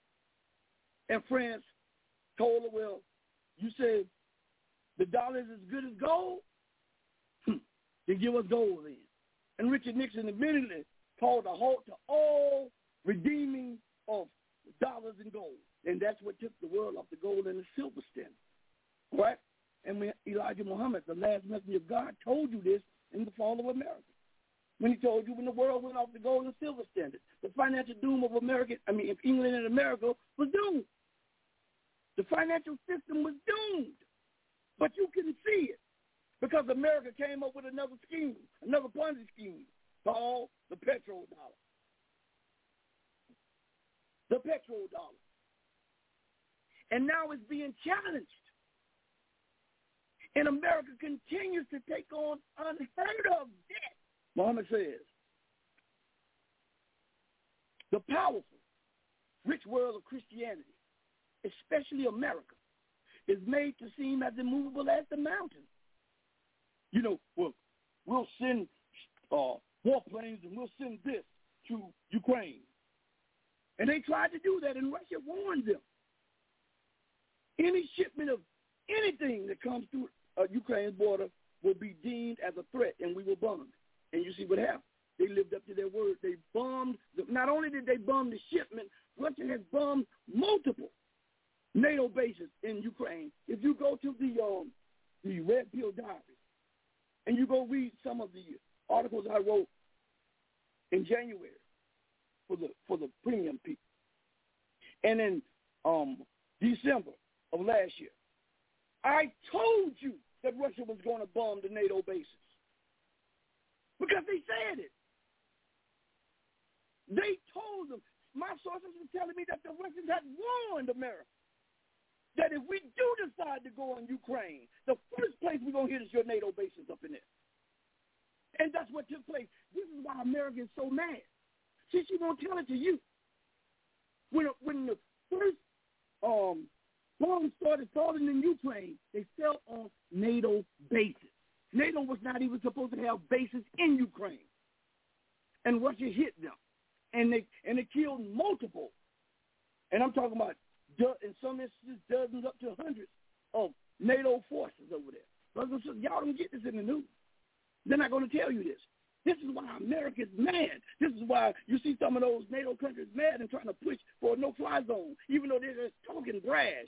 And France told her, well, you said the dollar is as good as gold? They give us gold then. And Richard Nixon immediately called a halt to all redeeming of dollars and gold. And that's what took the world off the gold and the silver standard. Right? And when Elijah Muhammad, the last messenger of God, told you this in the fall of America. When he told you when the world went off the gold and silver standard, the financial doom of America, I mean, England and America was doomed. The financial system was doomed. But you can see it. Because America came up with another scheme, another Ponzi scheme, called the petrodollar. the petrodollar. And now it's being challenged. And America continues to take on unheard of debt. Muhammad says, the powerful, rich world of Christianity, especially America, is made to seem as immovable as the mountain. You know, well, we'll send uh, warplanes and we'll send this to Ukraine. And they tried to do that, and Russia warned them. Any shipment of anything that comes through uh, Ukraine's border will be deemed as a threat, and we will bomb it. And you see what happened. They lived up to their word. They bombed. The, not only did they bomb the shipment, Russia has bombed multiple NATO bases in Ukraine. If you go to the um, the Red Pill Diary and you go read some of the articles I wrote in January for the for the premium people, and in um, December of last year, I told you that Russia was going to bomb the NATO bases because they said it. They told them. My sources were telling me that the Russians had warned America that if we do decide to go on Ukraine, the first place we're going to hit is your NATO bases up in there. And that's what took place. This is why America is so mad. See, she won't tell it to you. When, when the first um, bombs started falling in Ukraine, they fell on NATO bases. NATO was not even supposed to have bases in Ukraine. And Russia hit them. And they and they killed multiple, and I'm talking about do, in some instances dozens up to hundreds of NATO forces over there. Brothers and sisters, y'all don't get this in the news. They're not going to tell you this. This is why America's mad. This is why you see some of those NATO countries mad and trying to push for a no-fly zone, even though they're just talking brash.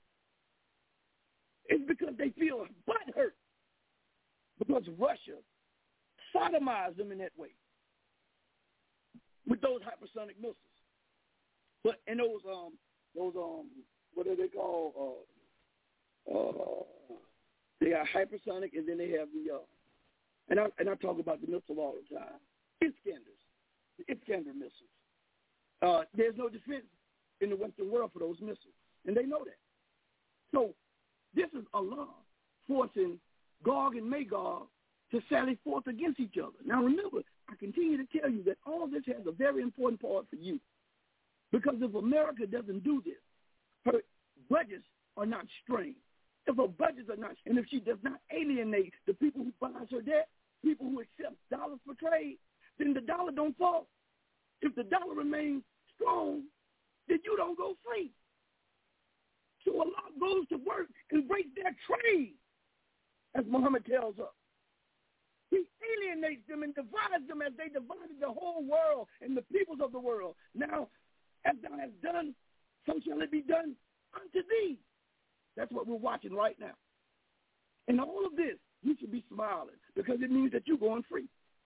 It's because they feel butthurt because Russia sodomized them in that way with those hypersonic missiles. But in those um those um what are they called? Uh, uh, they are hypersonic, and then they have the uh, and I and I talk about the missile all the time. Iskanders, the Iskander missiles. Uh, there's no defense in the Western world for those missiles, and they know that. So this is Allah forcing Gog and Magog to sally forth against each other. Now remember, I continue to tell you that all this has a very important part for you. Because if America doesn't do this, her budgets are not strained. If her budgets are not, and if she does not alienate the people who buys her debt, people who accept dollars for trade, then the dollar don't fall. If the dollar remains strong, then you don't go free. So Allah goes to work and breaks their trade, as Muhammad tells us. He alienates them and divides them as they divided the whole world and the peoples of the world. Now, as thou hast done, so shall it be done unto thee. That's what we're watching right now. And all of this, you should be smiling because it means that you're going free.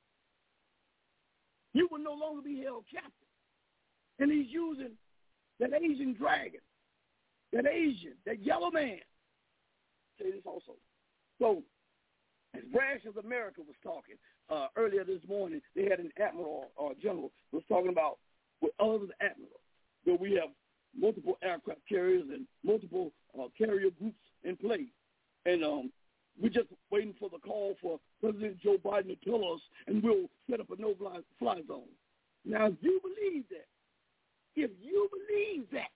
You will no longer be held captive. And he's using that Asian dragon, that Asian, that yellow man. Say this also. So, as brash as America was talking uh, earlier this morning, they had an admiral or general was talking about with other admirals that we have multiple aircraft carriers and multiple uh, carrier groups in place. And um, we're just waiting for the call for President Joe Biden to tell us, and we'll set up a no-fly zone. Now, if you believe that, if you believe that,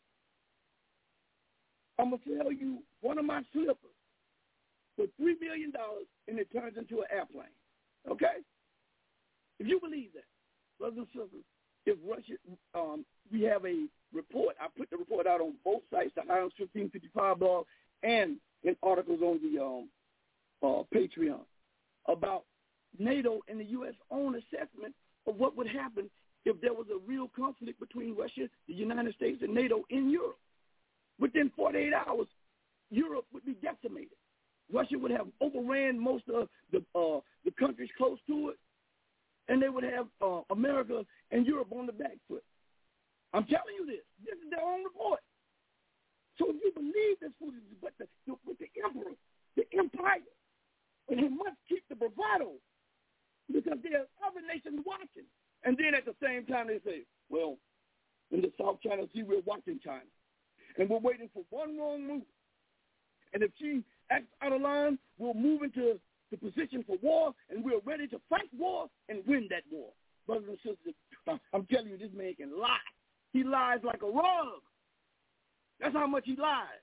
I'm going to sell you one of my slippers for three million dollars, and it turns into an airplane. Okay? If you believe that, brothers and sisters, if Russia, um, we have a report. I put the report out on both sites, the Highlands fifteen fifty-five blog and in articles on the um, uh, Patreon, about NATO and the U S own assessment of what would happen if there was a real conflict between Russia, the United States, and NATO in Europe. Within forty-eight hours, Europe would be decimated. Russia would have overran most of the uh, the countries close to it, and they would have uh, America and Europe on the back foot. I'm telling you this. This is their own report. So if you believe this footage, but the, the, with the emperor, the empire, and they must keep the bravado because there are other nations watching. And then at the same time they say, well, in the South China Sea. We're watching China. And we're waiting for one wrong move. And if she acts out of line, we'll move into the position for war, and we're ready to fight war and win that war. Brothers and sisters, I'm telling you, this man can lie. He lies like a rug. That's how much he lies.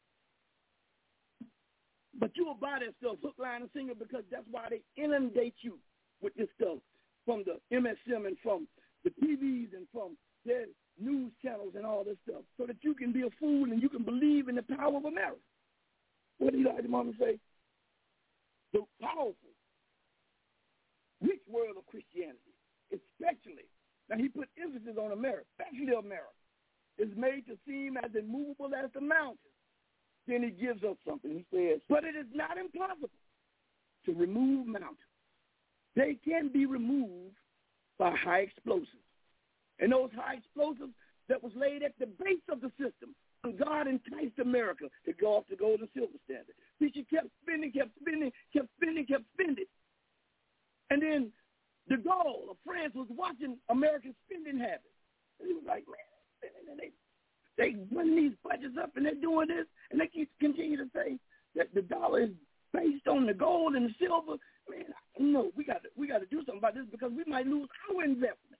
But you will buy that stuff, hook, line, and sinker, because that's why they inundate you with this stuff from the M S M and from the T Vs and from their news channels and all this stuff, so that you can be a fool and you can believe in the power of America. What do you like to mama say? The powerful, rich world of Christianity, especially, now he put emphasis on America, especially America, is made to seem as immovable as the mountains. Then he gives us something. He says, but it is not impossible to remove mountains. They can be removed by high explosives. And those high explosives that was laid at the base of the system, God enticed America to go off the gold and silver standard. See, she kept spending, kept spending, kept spending, kept spending. And then de Gaulle of France was watching American spending habits. And he was like, man, and they, they run these budgets up and they're doing this, and they keep continue to say that the dollar is based on the gold and the silver. Man, no, we got to we got to do something about this because we might lose our investment.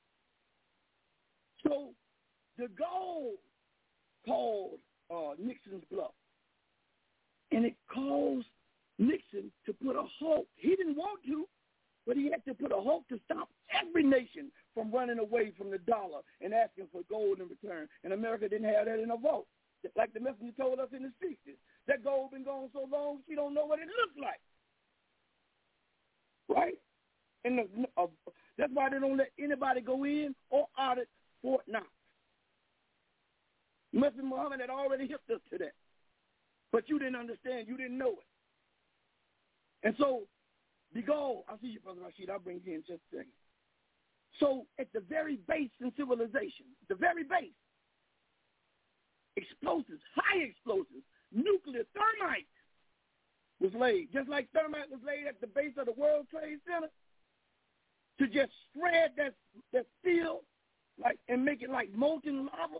So de Gaulle called uh, Nixon's bluff, and it caused Nixon to put a halt. He didn't want to, but he had to put a halt to stop every nation from running away from the dollar and asking for gold in return. And America didn't have that in a vote. Like the messenger told us in the sixties, that gold been gone so long, she don't know what it looks like. Right? And the, uh, that's why they don't let anybody go in or audit Fort Knox. Messenger Muhammad had already hipped us to that. But you didn't understand. You didn't know it. And so, de Gaulle, I'll see you, Brother Rashid. I'll bring you in just a second. So, at the very base in civilization, the very base, explosives, high explosives, nuclear, thermite was laid. Just like thermite was laid at the base of the World Trade Center to just spread that, that steel like, and make it like molten lava.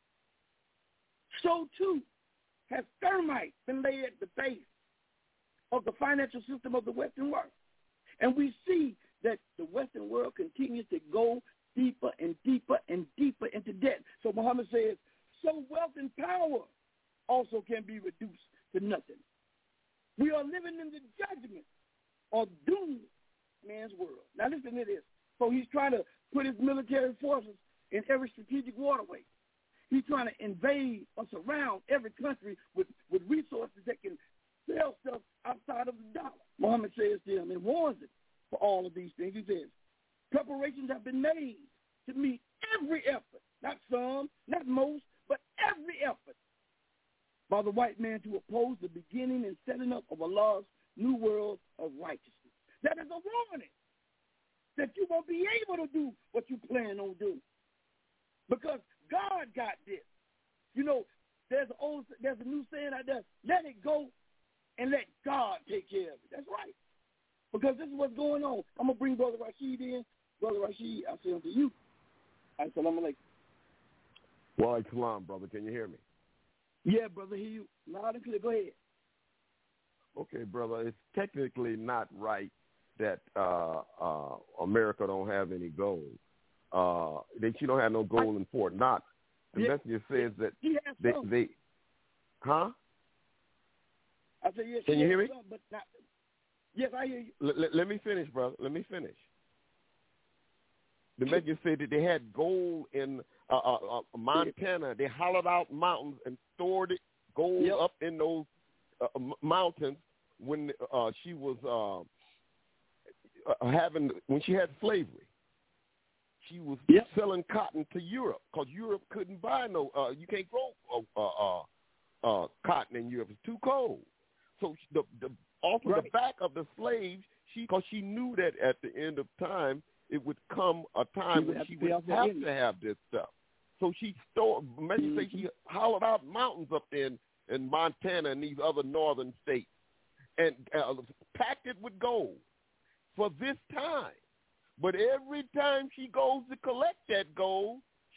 So, too, has thermite been laid at the base of the financial system of the Western world. And we see that the Western world continues to go deeper and deeper and deeper into debt. So Muhammad says, so wealth and power also can be reduced to nothing. We are living in the judgment or doomed man's world. Now listen to this. So he's trying to put his military forces in every strategic waterway. He's trying to invade or surround every country with, with resources that can sell stuff outside of the dollar. Muhammad says to him and warns him for all of these things. He says, preparations have been made to meet every effort, not some, not most, but every effort by the white man to oppose the beginning and setting up of Allah's new world of righteousness. That is a warning that you won't be able to do what you plan on doing. Because God got this. You know, there's an old, there's a new saying out there, let it go and let God take care of it. That's right. Because this is what's going on. I'm going to bring Brother Rashid in. Brother Rashid, I'll say unto you. Assalamu alaikum. Wa alaikum salam, brother. Can you hear me? Yeah, brother, hear you. Loud and clear. Go ahead. Okay, brother. It's technically not right that uh, uh, America don't have any gold. Uh, that she don't have no gold in Fort Knox. The yeah. messenger says that they, they, huh? I said, yes, Can you hear me? Some, but not, yes, I hear you. L- l- let me finish, brother. Let me finish. The messenger said that they had gold in uh, uh, uh, Montana. They hollowed out mountains and stored it, gold yep. up in those uh, m- mountains when uh, she was uh, uh, having, when she had slavery. She was yep. selling cotton to Europe because Europe couldn't buy no, uh, you can't grow uh, uh, uh, cotton in Europe. It's too cold. So the, the off of right. the back of the slaves, she because she knew that at the end of time it would come a time when she would have to have this stuff. So she stored. Maybe mm-hmm. say she hollowed out mountains up there in, in Montana and these other northern states, and uh, packed it with gold for this time. But every time she goes to collect that gold,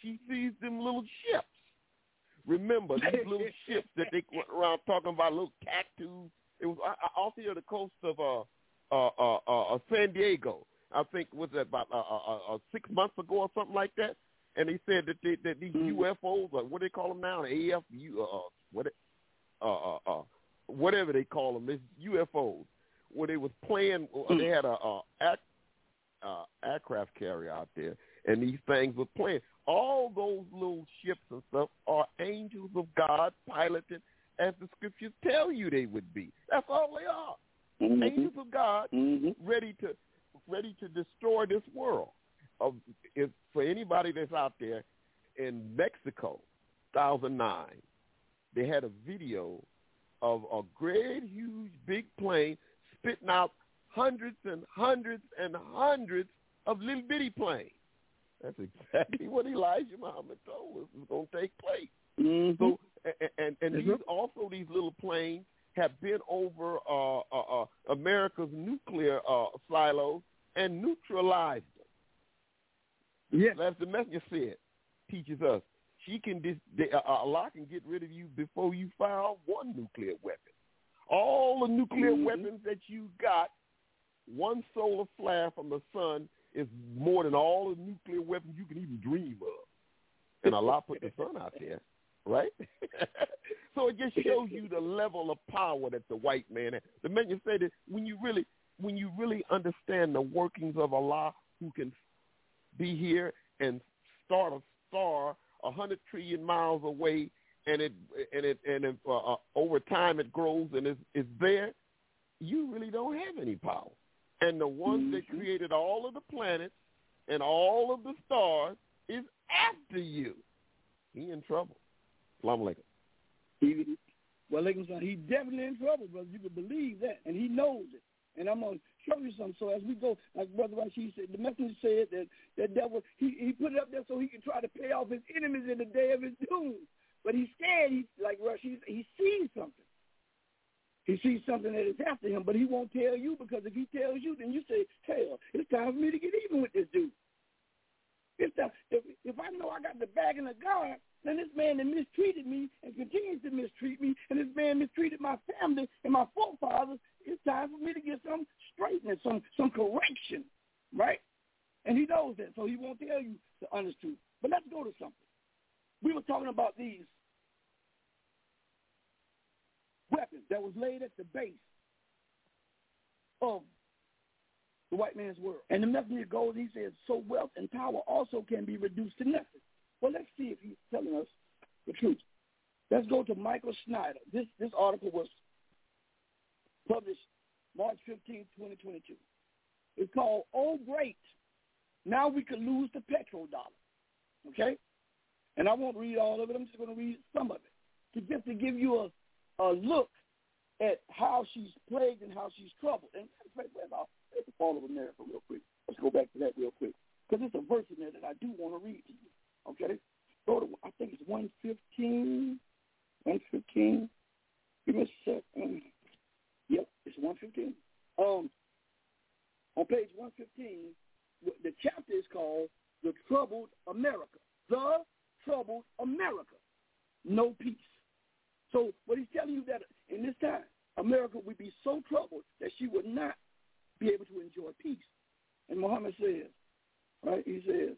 she sees them little ships. Remember, these little ships that they went around talking about, little cactus. It was off here the coast of uh, uh, uh, uh, San Diego. I think, was that about uh, uh, uh, six months ago or something like that? And they said that, they, that these mm-hmm. U F Os, or what do they call them now, A F U, uh, what it, uh, uh, uh, whatever they call them, it's U F Os, where they was playing, mm-hmm. they had a, a act, uh, aircraft carrier out there, and these things were playing. All those little ships and stuff are angels of God piloted as the scriptures tell you they would be. That's all they are. Mm-hmm. Angels of God mm-hmm. ready to ready to destroy this world. Of if for anybody that's out there in Mexico, two thousand nine, they had a video of a great, huge, big plane spitting out hundreds and hundreds and hundreds of little bitty planes. That's exactly what Elijah Muhammad told us was going to take place. Mm-hmm. So, and and, and mm-hmm. these also these little planes have been over uh, uh, uh, America's nuclear uh, silos and neutralized them. Yes. As the messenger said, teaches us, she can dis- they, uh, Allah can get rid of you before you fire one nuclear weapon. All the nuclear mm-hmm. weapons that you got, one solar flare from the sun is more than all the nuclear weapons you can even dream of. And Allah put the sun out there, right? So it just shows you the level of power that the white man has. The man you say that when you really when you really understand the workings of Allah, who can be here and start a star a hundred trillion miles away, and it and it and it, uh, uh, over time it grows and is is there, you really don't have any power. And the one mm-hmm. that created all of the planets and all of the stars is after you. He in trouble. Assalamu alaikum. He, well, like he definitely in trouble, brother. You can believe that, and he knows it. And I'm gonna show you something. So as we go, like Brother Rashid said, the messenger said that that devil he, he put it up there so he can try to pay off his enemies in the day of his doom. But he's scared. He like Rashid, he sees something. He sees something that is after him, but he won't tell you, because if he tells you, then you say, hell, it's time for me to get even with this dude. It's time, if, if I know I got the bag in the guard, then this man that mistreated me and continues to mistreat me, and this man mistreated my family and my forefathers, it's time for me to get some straightening, some some correction, right? And he knows that, so he won't tell you the honest truth. But let's go to something. We were talking about these weapons that was laid at the base of the white man's world. And the messenger goes, he says, so wealth and power also can be reduced to nothing. Well, let's see if he's telling us the truth. Let's go to Michael Snyder. This this article was published March fifteenth, twenty twenty-two. It's called, Oh, Great, Now We Could Lose the Petrol Dollar. Okay? And I won't read all of it. I'm just going to read some of it, to just to give you a a look at how she's plagued and how she's troubled. And let's fall over there for real quick. Let's go back to that real quick, because there's a verse in there that I do want to read to you. Okay? Go to, I think it's one fifteen. one fifteen. Give me a second. Yep, it's one fifteen. Um, on page one fifteen, the chapter is called The Troubled America. The Troubled America. No peace. So what he's telling you, that in this time, America would be so troubled that she would not be able to enjoy peace. And Muhammad says, right, he says,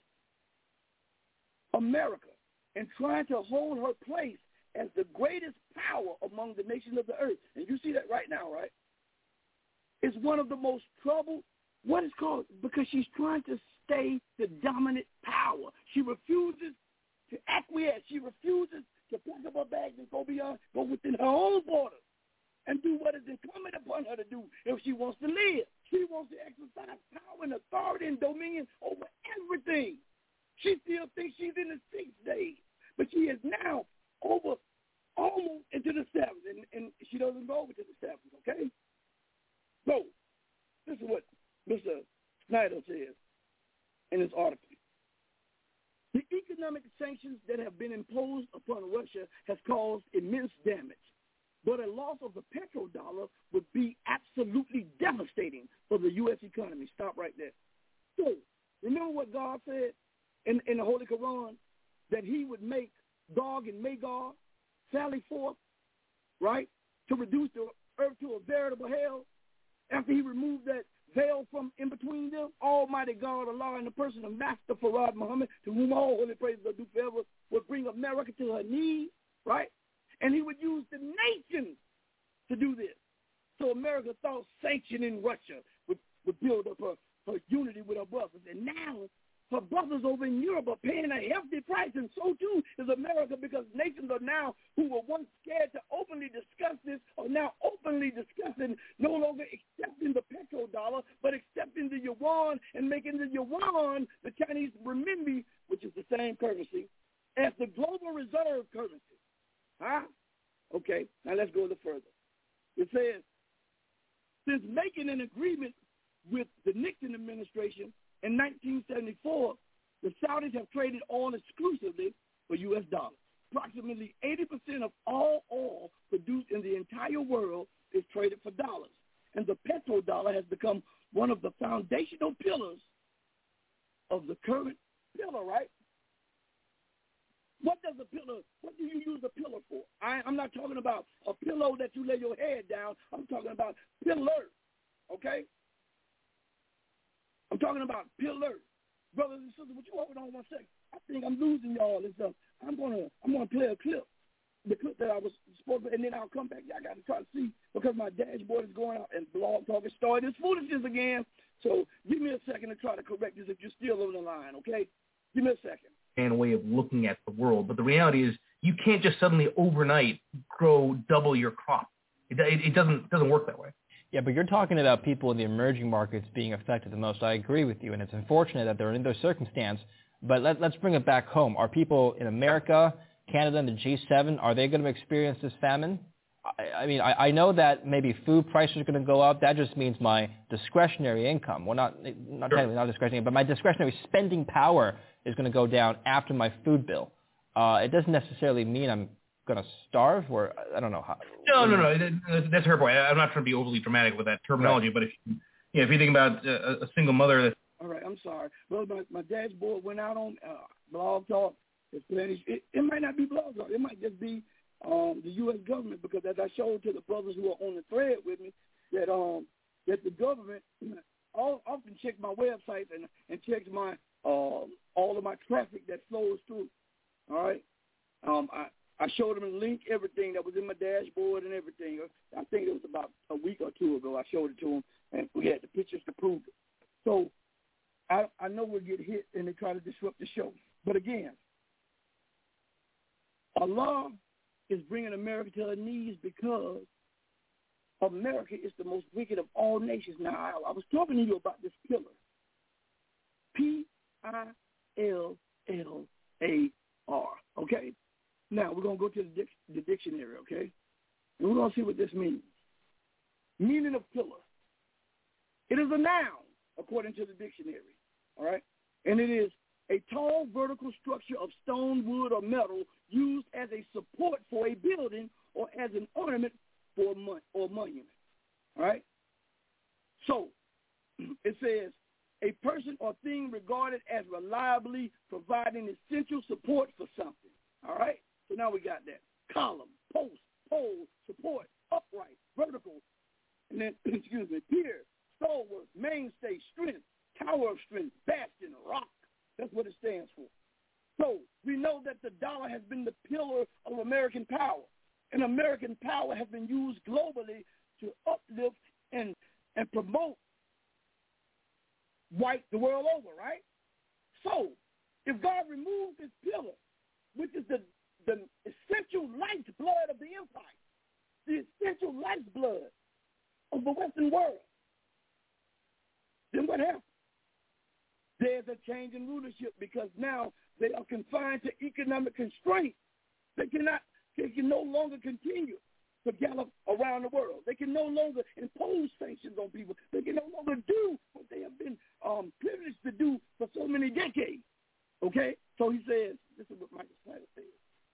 America, in trying to hold her place as the greatest power among the nations of the earth, and you see that right now, right, is one of the most troubled, what is called, because she's trying to stay the dominant power. She refuses to acquiesce. She refuses to pack up her bags and go beyond, go within her own borders and do what is incumbent upon her to do if she wants to live. She wants to exercise power and authority and dominion over everything. She still thinks she's in the sixth day, but she is now over almost into the seventh, and, and she doesn't go over to the seventh, okay? So this is what Mister Snyder says in his article. The economic sanctions that have been imposed upon Russia has caused immense damage, but a loss of the petrodollar would be absolutely devastating for the U S economy. Stop right there. So remember what God said in, in the Holy Quran? that he would make Gog and Magog sally forth, right, to reduce the earth to a veritable hell. After he removed that veil from in between them, Almighty God, Allah, in the person of Master Farad Muhammad, to whom all holy praises are due forever, would bring America to her knees, right? And he would use the nations to do this. So America thought sanctioning Russia would, would build up her, her unity with her brothers. And now her brothers over in Europe are paying a hefty price, and so too is America, because nations are now, who were once scared to openly discuss this, are now openly discussing, no longer accepting the petrodollar, but accepting the yuan and making the yuan, the Chinese renminbi, which is the same currency, as the global reserve currency. Huh? Okay, now let's go a little further. It says, since making an agreement with the Nixon administration in nineteen seventy-four, the Saudis have traded oil exclusively for U S dollars. Approximately eighty percent of all oil produced in the entire world is traded for dollars. And the petrodollar has become one of the foundational pillars of the current pillar, right? What does a pillow, what do you use a pillow for? I, I'm not talking about a pillow that you lay your head down. I'm talking about pillars, okay? I'm talking about pillars. Brothers and sisters, would you hold on one second? I think I'm losing y'all and stuff. I'm gonna I'm gonna play a clip, the clip that I was supposed to, and then I'll come back. Y'all got to try to see, because my dashboard is going out and Blog Talk has started this foolishness again. So give me a second to try to correct this if you're still on the line, okay? Give me a second. And way of looking at the world, but the reality is you can't just suddenly overnight grow double your crop. It, it, it doesn't doesn't work that way. Yeah, but you're talking about people in the emerging markets being affected the most. I agree with you, and it's unfortunate that they're in those circumstances. But let, let's bring it back home. Are people in America, Canada, and the G seven, are they going to experience this famine? I, I mean, I, I know that maybe food prices are going to go up. That just means my discretionary income, well, not not Sure. technically not discretionary, but my discretionary spending power is going to go down after my food bill. Uh, it doesn't necessarily mean I'm going to starve, or I don't know how. No, no, no. That, that's her point. I'm not trying to be overly dramatic with that terminology, right. But if you, yeah, if you think about a, a single mother that's... All right, I'm sorry. Well, my, my dashboard went out on uh, Blog Talk. It's plenty. It, it might not be Blog Talk. It might just be um, the U S government, because as I showed to the brothers who are on the thread with me, that um that the government all, often checks my website and, and checks my um, all of my traffic that flows through. All right? Um, I, I showed them and linked everything that was in my dashboard and everything. I think it was about a week or two ago I showed it to them, and we had the pictures to prove it. So I, I know we'll get hit and they try to disrupt the show. But again, Allah is bringing America to her knees because America is the most wicked of all nations. Now, I, I was talking to you about this pillar. P I L L A R, okay? Now, we're going to go to the, dic- the dictionary, okay? And we're going to see what this means. Meaning of pillar. It is a noun, according to the dictionary, all right? And it is a tall vertical structure of stone, wood, or metal used as a support for a building or as an ornament for a mon- or monument, all right? So, it says, a person or thing regarded as reliably providing essential support for something, all right? So now we got that. Column, post, pole, support, upright, vertical, and then, excuse me, pier, stalwart, mainstay, strength, tower of strength, bastion, rock. That's what it stands for. So we know that the dollar has been the pillar of American power, and American power has been used globally to uplift and, and promote white the world over, right? So if God removes this pillar, which is the, the essential lifeblood of the empire, the essential lifeblood of the Western world, then what happens? There's a change in rulership, because now they are confined to economic constraints. They cannot, they can no longer continue to gallop around the world. They can no longer impose sanctions on people. They can no longer do what they have been um, privileged to do for so many decades. Okay? So he says, this is what Michael Snyder says.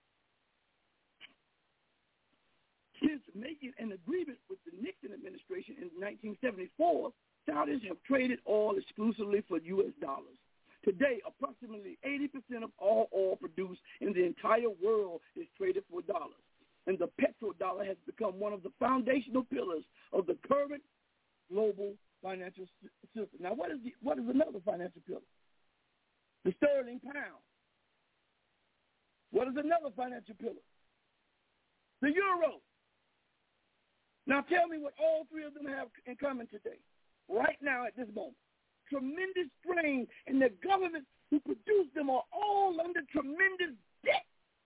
Since making an agreement with the Nixon administration in nineteen seventy-four, Saudis have traded oil exclusively for U S dollars. Today, approximately eighty percent of all oil produced in the entire world is traded for dollars. And the petrodollar has become one of the foundational pillars of the current global financial system. Now, what is the, what is another financial pillar? The sterling pound. What is another financial pillar? The euro. Now, tell me what all three of them have in common today, right now at this moment. Tremendous strain, and the governments who produce them are all under tremendous debt.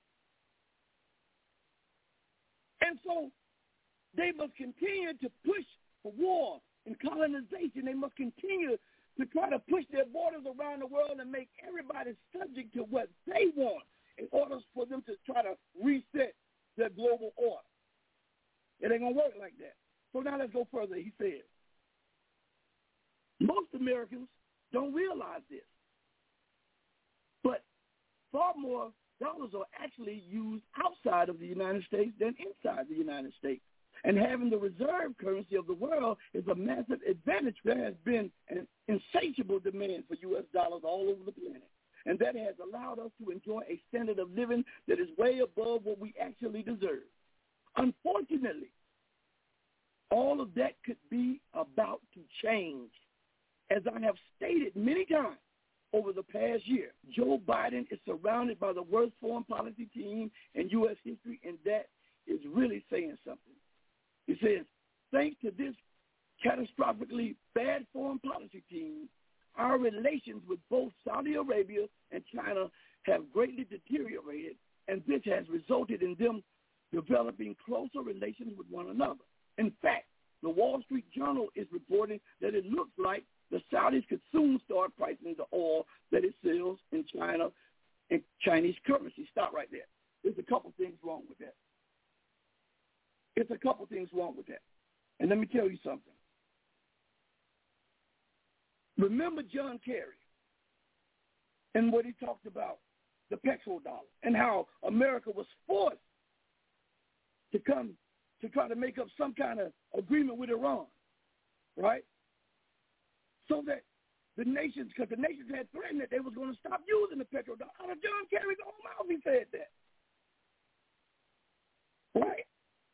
And so they must continue to push for war and colonization. They must continue to try to push their borders around the world and make everybody subject to what they want in order for them to try to reset their global order. It ain't going to work like that. So now let's go further. He says, most Americans don't realize this, but far more dollars are actually used outside of the United States than inside the United States. And having the reserve currency of the world is a massive advantage. There has been an insatiable demand for U S dollars all over the planet, and that has allowed us to enjoy a standard of living that is way above what we actually deserve. Unfortunately, all of that could be about to change. As I have stated many times over the past year, Joe Biden is surrounded by the worst foreign policy team in U S history, and that is really saying something. He says, thanks to this catastrophically bad foreign policy team, our relations with both Saudi Arabia and China have greatly deteriorated, and this has resulted in them developing closer relations with one another. In fact, the Wall Street Journal is reporting that it looks like the Saudis could soon start pricing the oil that it sells in China in Chinese currency. Stop right there. There's a couple things wrong with that. There's a couple things wrong with that. And let me tell you something. Remember John Kerry and what he talked about, the petrodollar, and how America was forced to come to try to make up some kind of agreement with Iran, right? So that the nations, because the nations had threatened that they was going to stop using the petrodollar. Out of John Kerry's own mouth, he said that, right?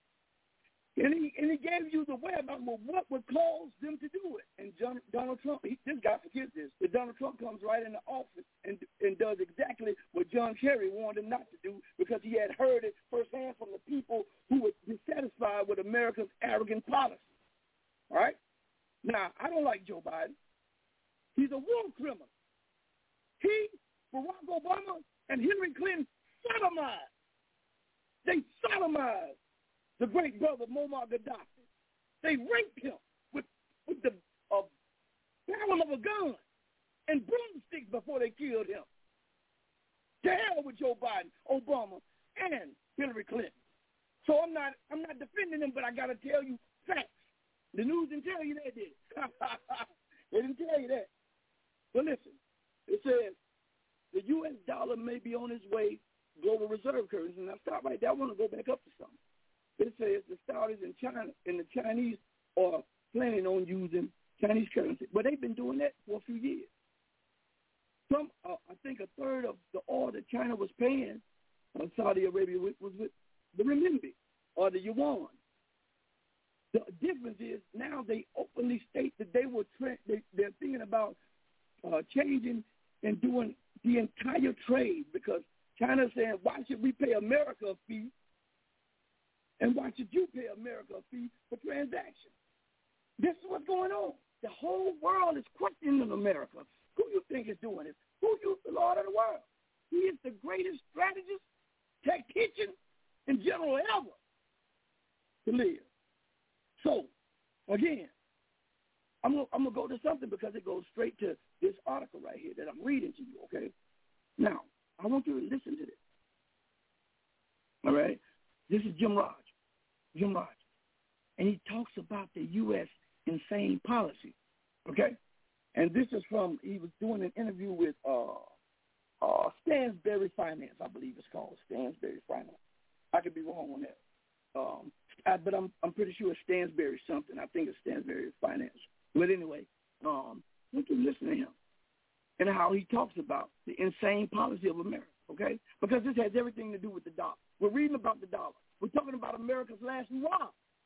And he, and he gave you the way about well, what would cause them to do it. And John, Donald Trump, he, this guy forgets this, that Donald Trump comes right into office and, and does exactly what John Kerry wanted him not to do because he had heard it firsthand from the people who were dissatisfied with America's arrogant policy. All right? Now, I don't like Joe Biden. He's a war criminal. He, Barack Obama, and Hillary Clinton sodomized. They sodomized the great brother Muammar Gaddafi. They raped him with, with the uh, barrel of a gun and broomsticks before they killed him. To hell with Joe Biden, Obama, and Hillary Clinton. So I'm not I'm not defending them, but I got to tell you facts. The news didn't tell you that, did it? They didn't tell you that. But listen, it says the U S dollar may be on its way global reserve currency. And I stop right there. I want to go back up to something. It says the Saudis and China and the Chinese are planning on using Chinese currency. But they've been doing that for a few years. Some, uh, I think a third of the oil that China was paying uh, Saudi Arabia with was with the renminbi or the yuan. The difference is now they openly state that they were tra- they, they're thinking about uh, changing and doing the entire trade because China's saying, why should we pay America a fee and why should you pay America a fee for transactions? This is what's going on. The whole world is questioning America. Who you think is doing this? Who is the Lord of the world? He is the greatest strategist, tactician, and general ever to live. So, again, I'm going I'm to go to something because it goes straight to this article right here that I'm reading to you, okay? Now, I want you to listen to this. All right? This is Jim Rogers. Jim Rogers. And he talks about the U S insane policy, okay? And this is from, he was doing an interview with uh, uh, Stansberry Finance, I believe it's called, Stansberry Finance. I could be wrong on that. Um, I, but I'm I'm pretty sure it's Stansberry something. I think it's Stansberry Finance. But anyway, um, I want you to listen to him. and how he talks about the insane policy of America, okay? Because this has everything to do with the dollar. We're reading about the dollar. We're talking about America's last hurrah.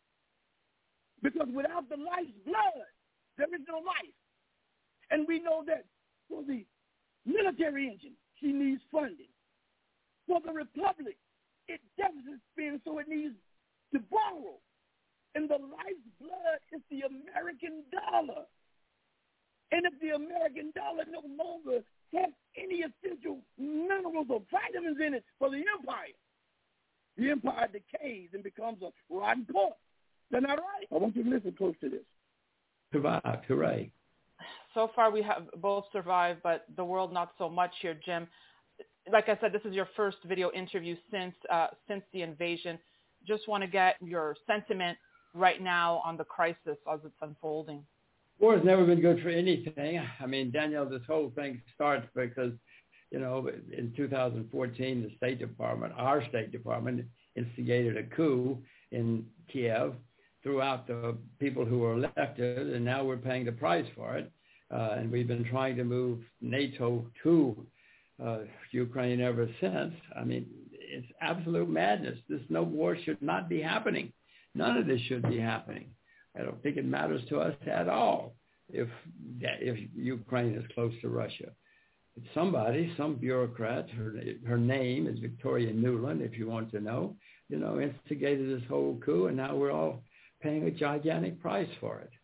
Because without the life's blood, there is no life. And we know that for the military engine, she needs funding. For the republic, it deficit spends, so it needs to borrow. And the life's blood is the American dollar. And if the American dollar no longer has any essential minerals or vitamins in it for the empire, the empire decays and becomes a rotten corpse. Is that not right? I want you to listen close to this. Survived, hooray. So far we have both survived, but the world not so much here, Jim. Like I said, this is your first video interview since uh, since the invasion. Just want to get your sentiment right now on the crisis as it's unfolding. War has never been good for anything. I mean, Danielle, this whole thing starts because, you know, in two thousand fourteen, the State Department, our State Department, instigated a coup in Kiev, threw out the people who were elected, and now we're paying the price for it. Uh, and we've been trying to move NATO to uh, Ukraine ever since. I mean, it's absolute madness. This no war should not be happening. None of this should be happening. I don't think it matters to us at all if if Ukraine is close to Russia. It's somebody, some bureaucrat, her, her name is Victoria Nuland, if you want to know, you know, instigated this whole coup, and now we're all paying a gigantic price for it.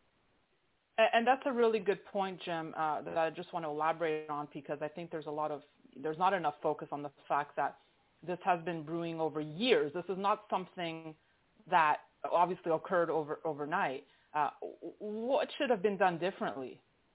And that's a really good point, Jim, uh, that I just want to elaborate on, because I think there's a lot of, there's not enough focus on the fact that this has been brewing over years. This is not something that obviously occurred over overnight. Uh, what should have been done differently?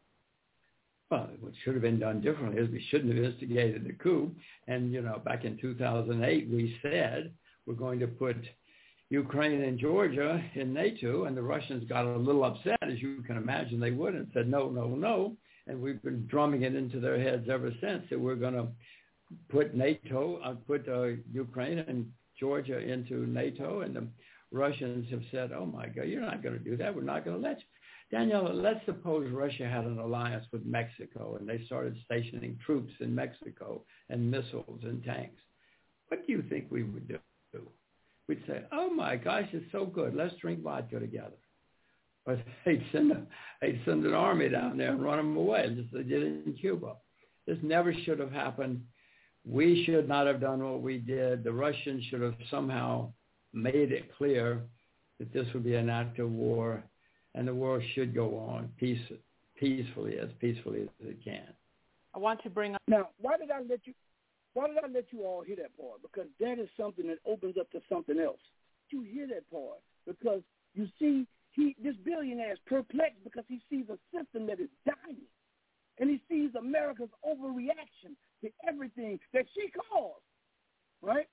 Well, what should have been done differently is we shouldn't have instigated the coup. And, you know, back in two thousand eight, we said we're going to put Ukraine and Georgia in NATO, and the Russians got a little upset, as you can imagine they would, and said, no, no, no. And we've been drumming it into their heads ever since that we're going to put NATO, uh, put uh, Ukraine and Georgia into NATO, and the Russians have said, oh, my God, you're not going to do that. We're not going to let you. Danielle, let's suppose Russia had an alliance with Mexico, and they started stationing troops in Mexico and missiles and tanks. What do you think we would do? We'd say, oh, my gosh, it's so good. Let's drink vodka together. But they'd send, a, they'd send an army down there and run them away, just as they did in Cuba. This never should have happened. We should not have done what we did. The Russians should have somehow made it clear that this would be an act of war, and the war should go on peace, peacefully, as peacefully as it can. I want to bring up... Now, why did I let you... Why did I let you all hear that part? Because that is something that opens up to something else. You hear that part because you see he this billionaire is perplexed because he sees a system that is dying. And he sees America's overreaction to everything that she caused, right?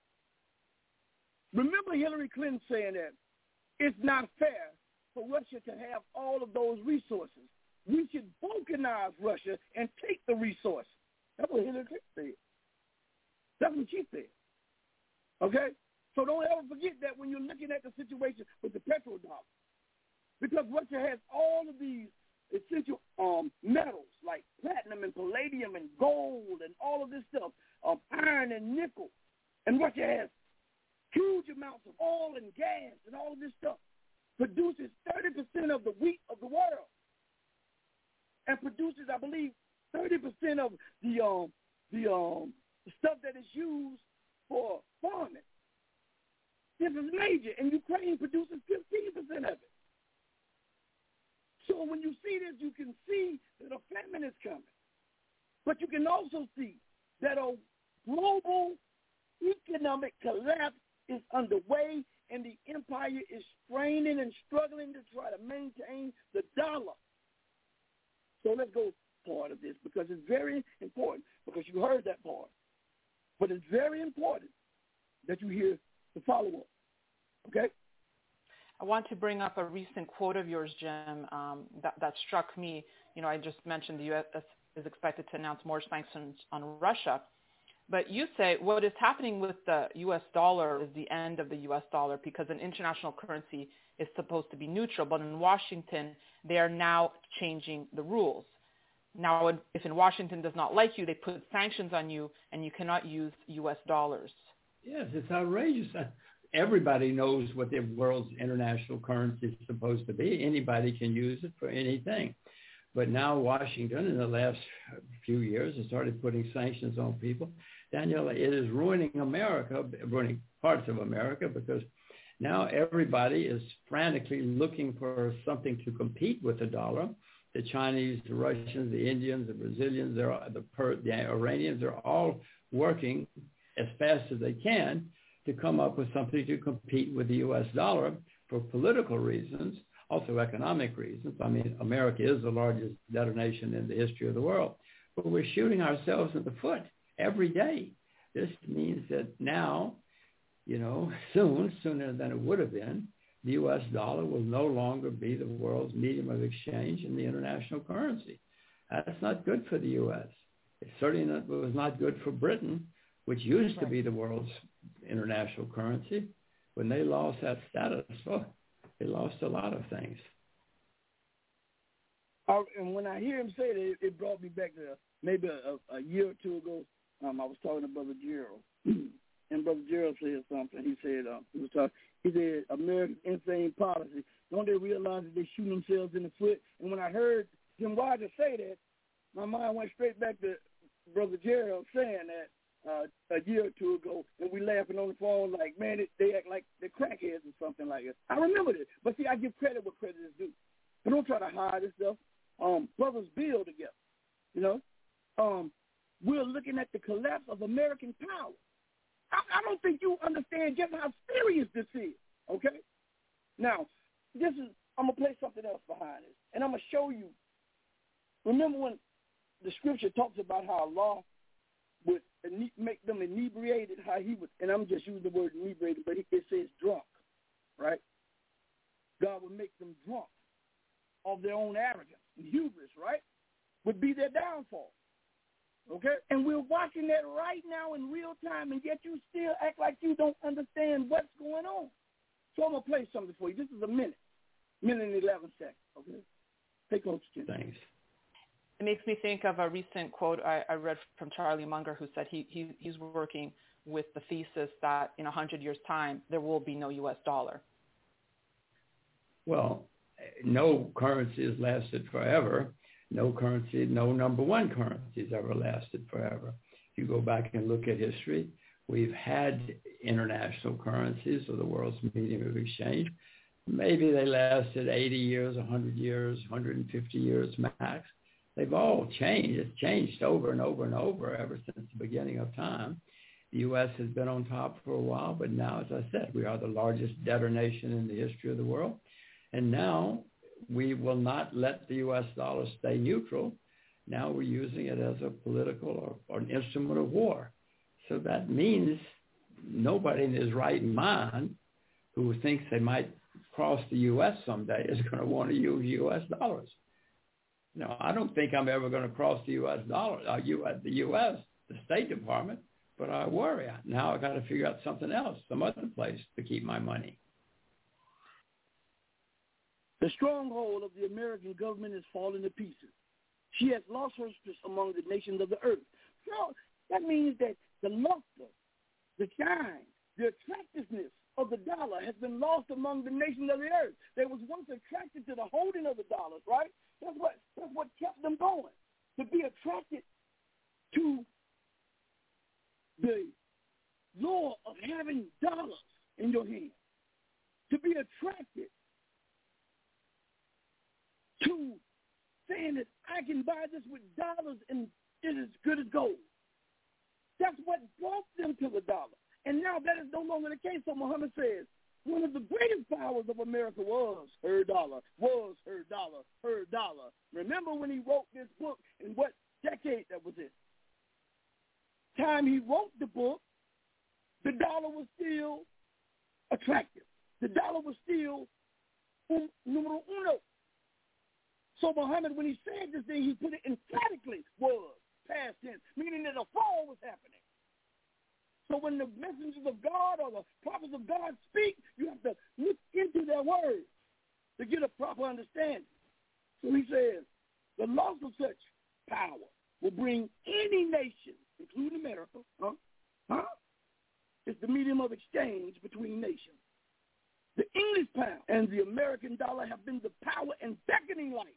Remember Hillary Clinton saying that it's not fair for Russia to have all of those resources. We should balkanize Russia and take the resources. That's what Hillary Clinton said. That's what she said. Okay? So don't ever forget that when you're looking at the situation with the petrodollar. Because Russia has all of these essential um, metals like platinum and palladium and gold and all of this stuff, um, iron and nickel. And Russia has huge amounts of oil and gas and all of this stuff. Produces thirty percent of the wheat of the world. And produces, I believe, thirty percent of the um, the um, the stuff that is used for farming. This is major, and Ukraine produces fifteen percent of it. So when you see this, you can see that a famine is coming. But you can also see that a global economic collapse is underway, and the empire is straining and struggling to try to maintain the dollar. So let's go part of this because it's very important, because you heard that part. But it's very important that you hear the follow-up, okay? I want to bring up a recent quote of yours, Jim, um, that, that struck me. You know, I just mentioned the U S is expected to announce more sanctions on Russia. But you say what is happening with the U S dollar is the end of the U S dollar because an international currency is supposed to be neutral. But in Washington, they are now changing the rules. Now, if in Washington does not like you, they put sanctions on you, and you cannot use U S dollars. Yes, it's outrageous. Everybody knows what the world's international currency is supposed to be. Anybody can use it for anything. But now Washington, in the last few years, has started putting sanctions on people. Daniel, it is ruining America, ruining parts of America, because now everybody is frantically looking for something to compete with the dollar. The Chinese, the Russians, the Indians, the Brazilians, they're, the, per, the Iranians, they're all working as fast as they can to come up with something to compete with the U S dollar for political reasons, also economic reasons. I mean, America is the largest debtor nation in the history of the world, but we're shooting ourselves in the foot every day. This means that now, you know, soon, sooner than it would have been, the U S dollar will no longer be the world's medium of exchange in the international currency. That's not good for the U S. It certainly not, it was not good for Britain, which used to be the world's international currency. When they lost that status, oh, they lost a lot of things. Uh, and when I hear him say that, it, it brought me back to maybe a, a year or two ago. Um, I was talking to Brother Gerald, and Brother Gerald said something. He said, uh, he was talking, he said, America's insane policy. Don't they realize that they shoot themselves in the foot? And when I heard Jim Rogers say that, my mind went straight back to Brother Gerald saying that uh, a year or two ago, and we laughing on the phone like, man, it, they act like they're crackheads or something like that. I remember this. But see, I give credit where credit is due. I don't try to hide this stuff. Um, brothers build together, you know. Um, we're looking at the collapse of American power. I, I don't think you understand just how serious this is, okay? Now, this is, I'm going to play something else behind this, and I'm going to show you. Remember when the scripture talks about how Allah would make them inebriated, how he would, and I'm just using the word inebriated, but it says drunk, right? God would make them drunk of their own arrogance and hubris, right? Would be their downfall, okay? And we're watching that right now in real time, and yet you still act like you don't understand what's going on. So I'm going to play something for you. This is a minute, minute and eleven seconds, okay? Take close attention. Thanks. It makes me think of a recent quote I, I read from Charlie Munger, who said he, he he's working with the thesis that in one hundred years' time, there will be no U S dollar. Well, no currency has lasted forever. No currency, no number one currency has ever lasted forever. If you go back and look at history, we've had international currencies, or the world's medium of exchange. Maybe they lasted eighty years, one hundred years, one hundred fifty years max. They've all changed. It's changed over and over and over ever since the beginning of time. The U S has been on top for a while, but now, as I said, we are the largest debtor nation in the history of the world. And now we will not let the U S dollar stay neutral. Now we're using it as a political or, or an instrument of war. So that means nobody in his right mind who thinks they might cross the U S someday is going to want to use U S dollars. No, I don't think I'm ever going to cross the U S dollar, uh, U S, the U S, the State Department, but I worry. Now I've got to figure out something else, some other place to keep my money. The stronghold of the American government is falling to pieces. She has lost her interest among the nations of the earth. So that means that the luster, the shine, the attractiveness of the dollar has been lost among the nations of the earth. They was once attracted to the holding of the dollars, right? That's what that's what kept them going, to be attracted to the law of having dollars in your hand, to be attracted to saying that I can buy this with dollars and it is good as gold. That's what brought them to the dollar. And now that is no longer the case. So Muhammad says, one of the greatest powers of America was her dollar, was her dollar, her dollar. Remember when he wrote this book and what decade that was in? Time he wrote the book, the dollar was still attractive. The dollar was still um, numero uno. So Muhammad, when he said this thing, he put it emphatically was past tense, meaning that a fall was happening. So when the messengers of God or the prophets of God speak, you have to look into their words to get a proper understanding. So he says, the loss of such power will bring any nation, including America, huh? Huh? It's the medium of exchange between nations. The English pound and the American dollar have been the power and beckoning light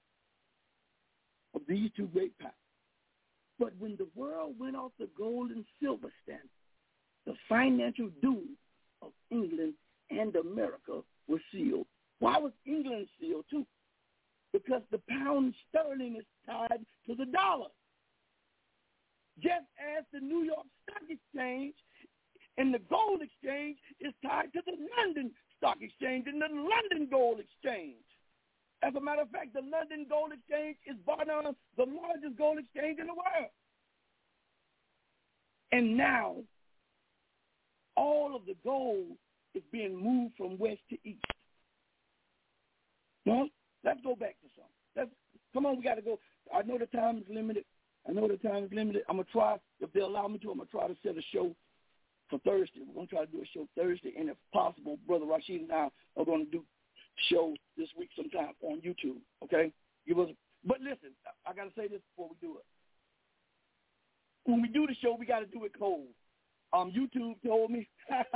of these two great powers. But when the world went off the gold and silver standard, the financial doom of England and America was sealed. Why was England sealed too? Because the pound sterling is tied to the dollar. Just as the New York Stock Exchange and the gold exchange is tied to the London Stock Exchange and the London Gold Exchange. As a matter of fact, the London Gold Exchange is bar none the largest gold exchange in the world. And now, all of the gold is being moved from west to east. Well, let's go back to something. Let's, come on, we got to go. I know the time is limited. I know the time is limited. I'm going to try, if they allow me to, I'm going to try to set a show for Thursday. We're going to try to do a show Thursday, and if possible, Brother Rashid and I are going to do a show this week sometime on YouTube, okay? Give us, but listen, I, I got to say this before we do it. When we do the show, we got to do it cold. Um, YouTube told me,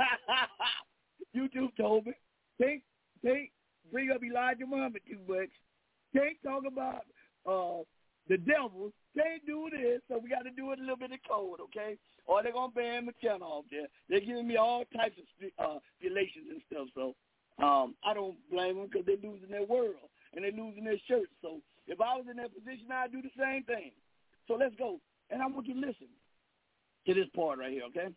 YouTube told me, take, take, bring up Elijah Muhammad too much. Can't talk about uh, the devil. Can't do this, so we got to do it a little bit of code, okay? Or they're going to ban my channel off there. They're giving me all types of uh, relations and stuff, so um, I don't blame them because they're losing their world and they're losing their shirts. So if I was in that position, I'd do the same thing. So let's go. And I want you to listen to this part right here, okay?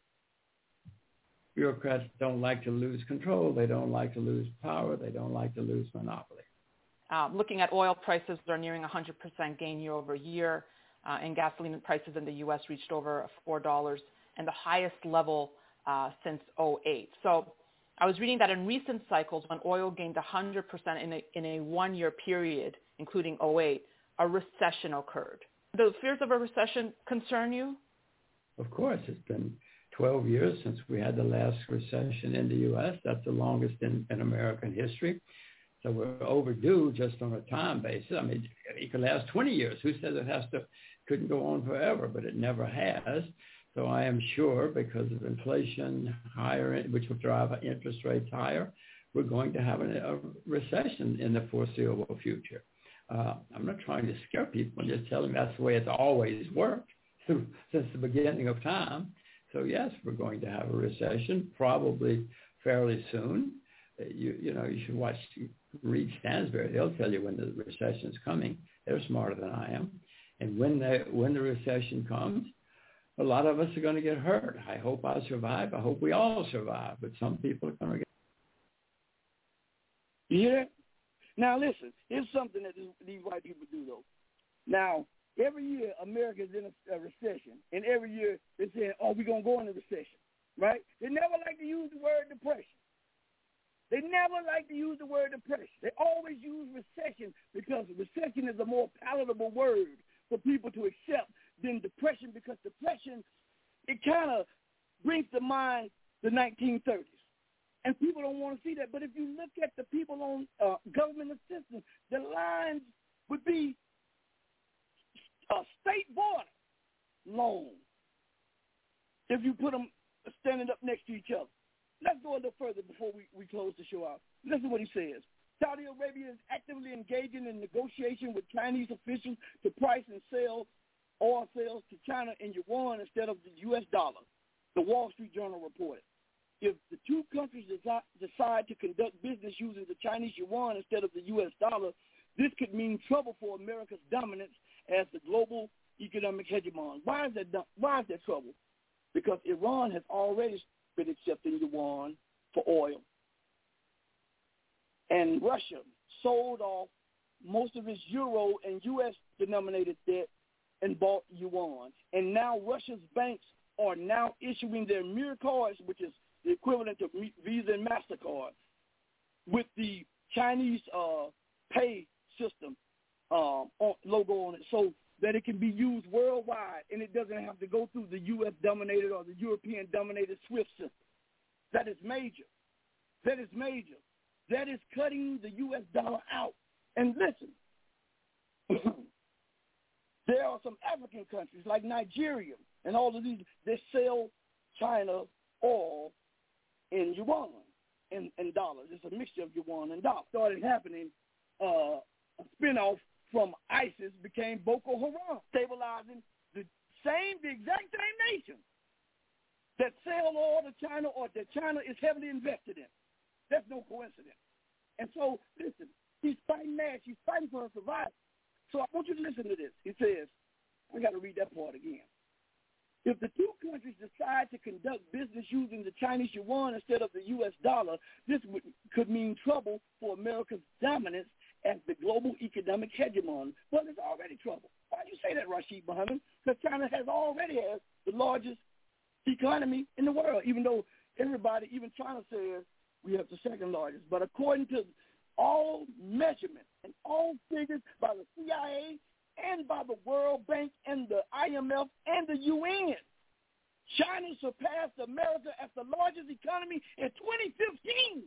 Bureaucrats don't like to lose control. They don't like to lose power. They don't like to lose monopoly. Um, looking at oil prices, they're nearing one hundred percent gain year over year, uh, and gasoline prices in the U S reached over four dollars and the highest level uh, since oh eight. So I was reading that in recent cycles, when oil gained one hundred percent in a, in a one-year period, including oh eight, a recession occurred. Do the fears of a recession concern you? Of course. It's been twelve years since we had the last recession in the U S. That's the longest in, in American history. So we're overdue just on a time basis. I mean, it could last twenty years. Who says it has to, couldn't go on forever, but it never has. So I am sure because of inflation higher, which will drive interest rates higher, we're going to have a, a recession in the foreseeable future. Uh, I'm not trying to scare people. I'm just telling them that's the way it's always worked since the beginning of time. So yes, we're going to have a recession probably fairly soon. You you know, you should watch, read Stansberry. They'll tell you when the recession is coming. They're smarter than I am. And when the, when the recession comes, a lot of us are going to get hurt. I hope I survive. I hope we all survive. But some people are going to get Yeah. Now, listen, here's something that these white people do, though. Now, every year America's in a, a recession, and every year they're saying, oh, we're going to go into recession, right? They never like to use the word depression. They never like to use the word depression. They always use recession because recession is a more palatable word for people to accept than depression, because depression, it kind of brings to mind the nineteen thirties. And people don't want to see that. But if you look at the people on uh, government assistance, the lines would be a state border long if you put them standing up next to each other. Let's go a little further before we, we close the show out. Listen to what he says. Saudi Arabia is actively engaging in negotiation with Chinese officials to price and sell oil sales to China in yuan instead of the U S dollar, the Wall Street Journal reported. If the two countries desi- decide to conduct business using the Chinese yuan instead of the U S dollar, this could mean trouble for America's dominance as the global economic hegemon. Why is that, why is that trouble? Because Iran has already been accepting yuan for oil. And Russia sold off most of its euro and U S-denominated debt and bought yuan. And now Russia's banks are now issuing their Mir cards, which is the equivalent of Visa and MasterCard, with the Chinese uh, pay system um, on, logo on it, so that it can be used worldwide and it doesn't have to go through the U S-dominated or the European-dominated SWIFT system. That is major. That is major. That is cutting the U S dollar out. And listen, There are some African countries like Nigeria and all of these, they sell China oil in yuan, in, in dollars. It's a mixture of yuan and dollars. Started happening, uh, a spinoff from ISIS became Boko Haram, stabilizing the same, the exact same nation that sell oil to China or that China is heavily invested in. That's no coincidence. And so, listen, he's fighting mad. She's fighting for her survival. So I want you to listen to this. He says, I got to read that part again. If the two countries decide to conduct business using the Chinese yuan instead of the U S dollar, this would, could mean trouble for America's dominance as the global economic hegemon. Well, it's already trouble. Why do you say that, Rashid Muhammad? Because China has already has the largest economy in the world, even though everybody, even China says we have the second largest. But according to all measurements and all figures by the C I A and by the World Bank and the I M F and the U N, China surpassed America as the largest economy in twenty fifteen.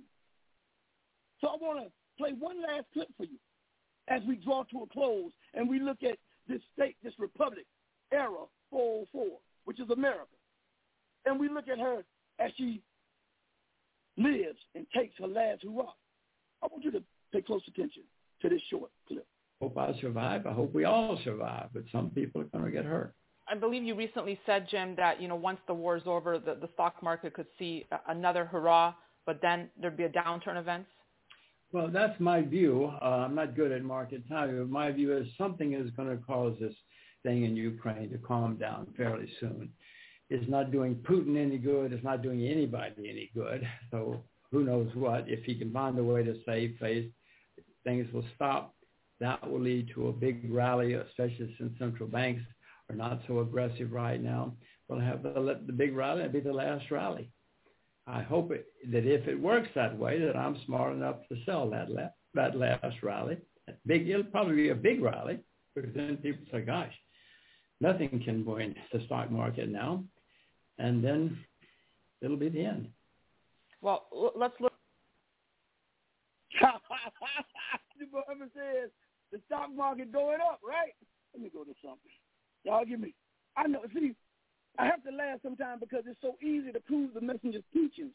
So I want to play one last clip for you as we draw to a close and we look at this state, this republic era four oh four, which is America. And we look at her as she lives and takes her last hurrah. I want you to pay close attention to this short clip. Hope I survive. I hope we all survive, but some people are going to get hurt. I believe you recently said, Jim, that, you know, once the war is over, the, the stock market could see another hurrah, but then there'd be a downturn events. Well, that's my view. Uh, I'm not good at market timing, but my view is something is going to cause this thing in Ukraine to calm down fairly soon. It's not doing Putin any good. It's not doing anybody any good. So who knows what. If he can find a way to save face, things will stop. That will lead to a big rally, especially since central banks are not so aggressive right now. We'll have the, the big rally. It'll be the last rally. I hope it, that if it works that way, that I'm smart enough to sell that la- that last rally. Big, it'll probably be a big rally because then people say, gosh, nothing can win the stock market now. And then it'll be the end. Well, let's look. Muhammad says the stock market going up, right? Let me go to something. Y'all give me. I know. See, I have to laugh sometimes because it's so easy to prove the messenger's teachings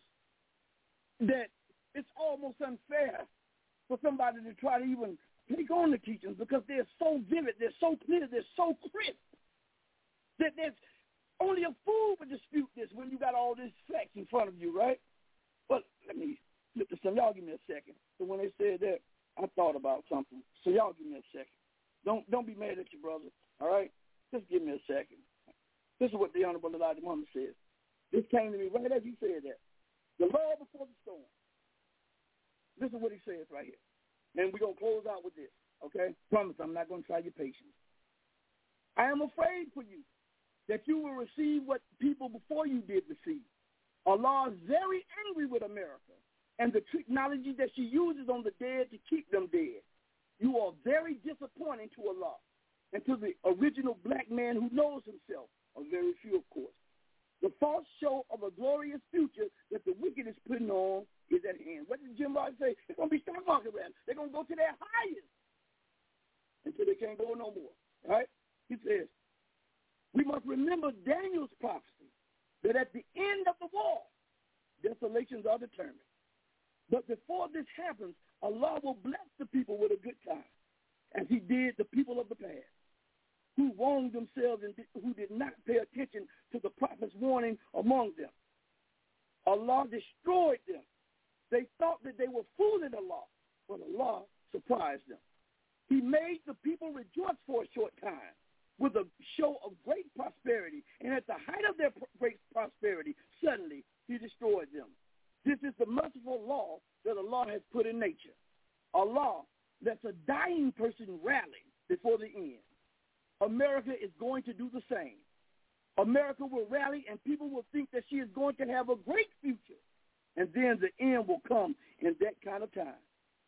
that it's almost unfair for somebody to try to even take on the teachings because they're so vivid, they're so clear, they're so crisp that there's only a fool would dispute this when you got all this facts in front of you, right? But let me flip to some. Y'all give me a second. So when they said that, I thought about something. So y'all give me a second. Don't don't be mad at your brother, all right? Just give me a second. This is what the Honorable Elijah Muhammad says. This came to me right as he said that. The Lord before the storm. This is what he says right here. And we're going to close out with this, okay? Promise I'm not going to try your patience. I am afraid for you that you will receive what people before you did receive. Allah is very angry with America and the technology that she uses on the dead to keep them dead. You are very disappointing to Allah and to the original black man who knows himself, a very few, of course. The false show of a glorious future that the wicked is putting on is at hand. What did Jim Rogers say? It's going to be stock market rally. They're going to go to their highest until they can't go no more. All right? He says, we must remember Daniel's prophecy that at the end of the war, desolations are determined. But before this happens, Allah will bless the people with a good time, as he did the people of the past, who wronged themselves and did, who did not pay attention to the prophet's warning among them. Allah destroyed them. They thought that they were fooling Allah, but Allah surprised them. He made the people rejoice for a short time with a show of great prosperity, and at the height of their great prosperity, suddenly he destroyed them. This is the merciful law that Allah has put in nature. Allah lets a dying person rally before the end. America is going to do the same. America will rally, and people will think that she is going to have a great future, and then the end will come in that kind of time.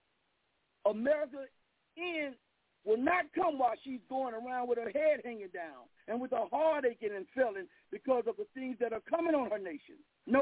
America's end will not come while she's going around with her head hanging down and with her heart aching and failing because of the things that are coming on her nation. No.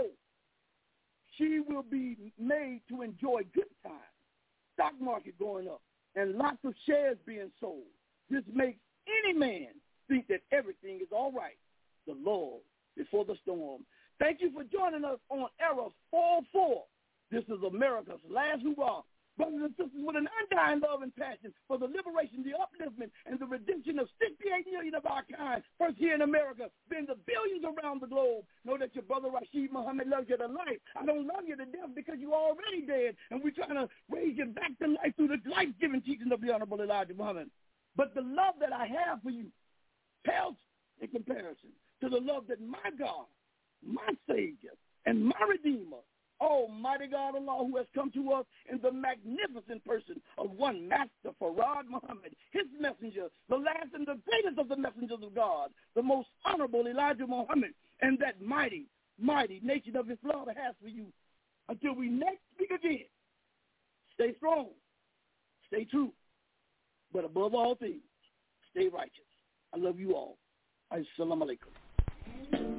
She will be made to enjoy good times, stock market going up, and lots of shares being sold. This makes any man think that everything is all right. The lull before the storm. Thank you for joining us on Era four four. This is America's last hurrah. Brothers and sisters, with an undying love and passion for the liberation, the upliftment, and the redemption of sixty-eight million of our kind, first here in America, then the billions around the globe. Know that your brother Rashid Muhammad loves you to life. I don't love you to death because you're already dead, and we're trying to raise you back to life through the life-giving teaching of the Honorable Elijah Muhammad. But the love that I have for you pales in comparison to the love that my God, my Savior, and my Redeemer, Almighty God Allah, who has come to us in the magnificent person of one Master Farad Muhammad, his messenger, the last and the greatest of the messengers of God, the most honorable Elijah Muhammad, and that mighty, mighty nation of Islam has for you. Until we next speak again, stay strong, stay true, but above all things, stay righteous. I love you all. Assalamu alaikum.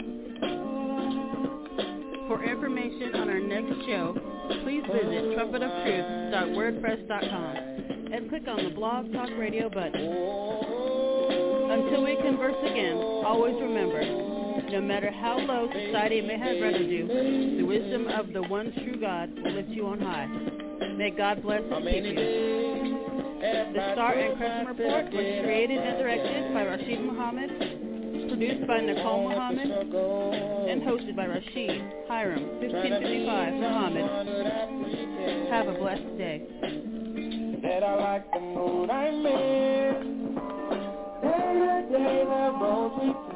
For information on our next show, please visit trumpet of truth dot wordpress dot com and click on the Blog Talk Radio button. Until we converse again, always remember, no matter how low society may have rendered you, the wisdom of the one true God will lift you on high. May God bless and keep you. The Star and Crescent Report was created and directed by Rashid Muhammad, produced by Nicole Muhammad, and hosted by Rashid Hiram, fifteen fifty-five Muhammad. Have a blessed day. That I like the mood I'm in. Day to day, the road we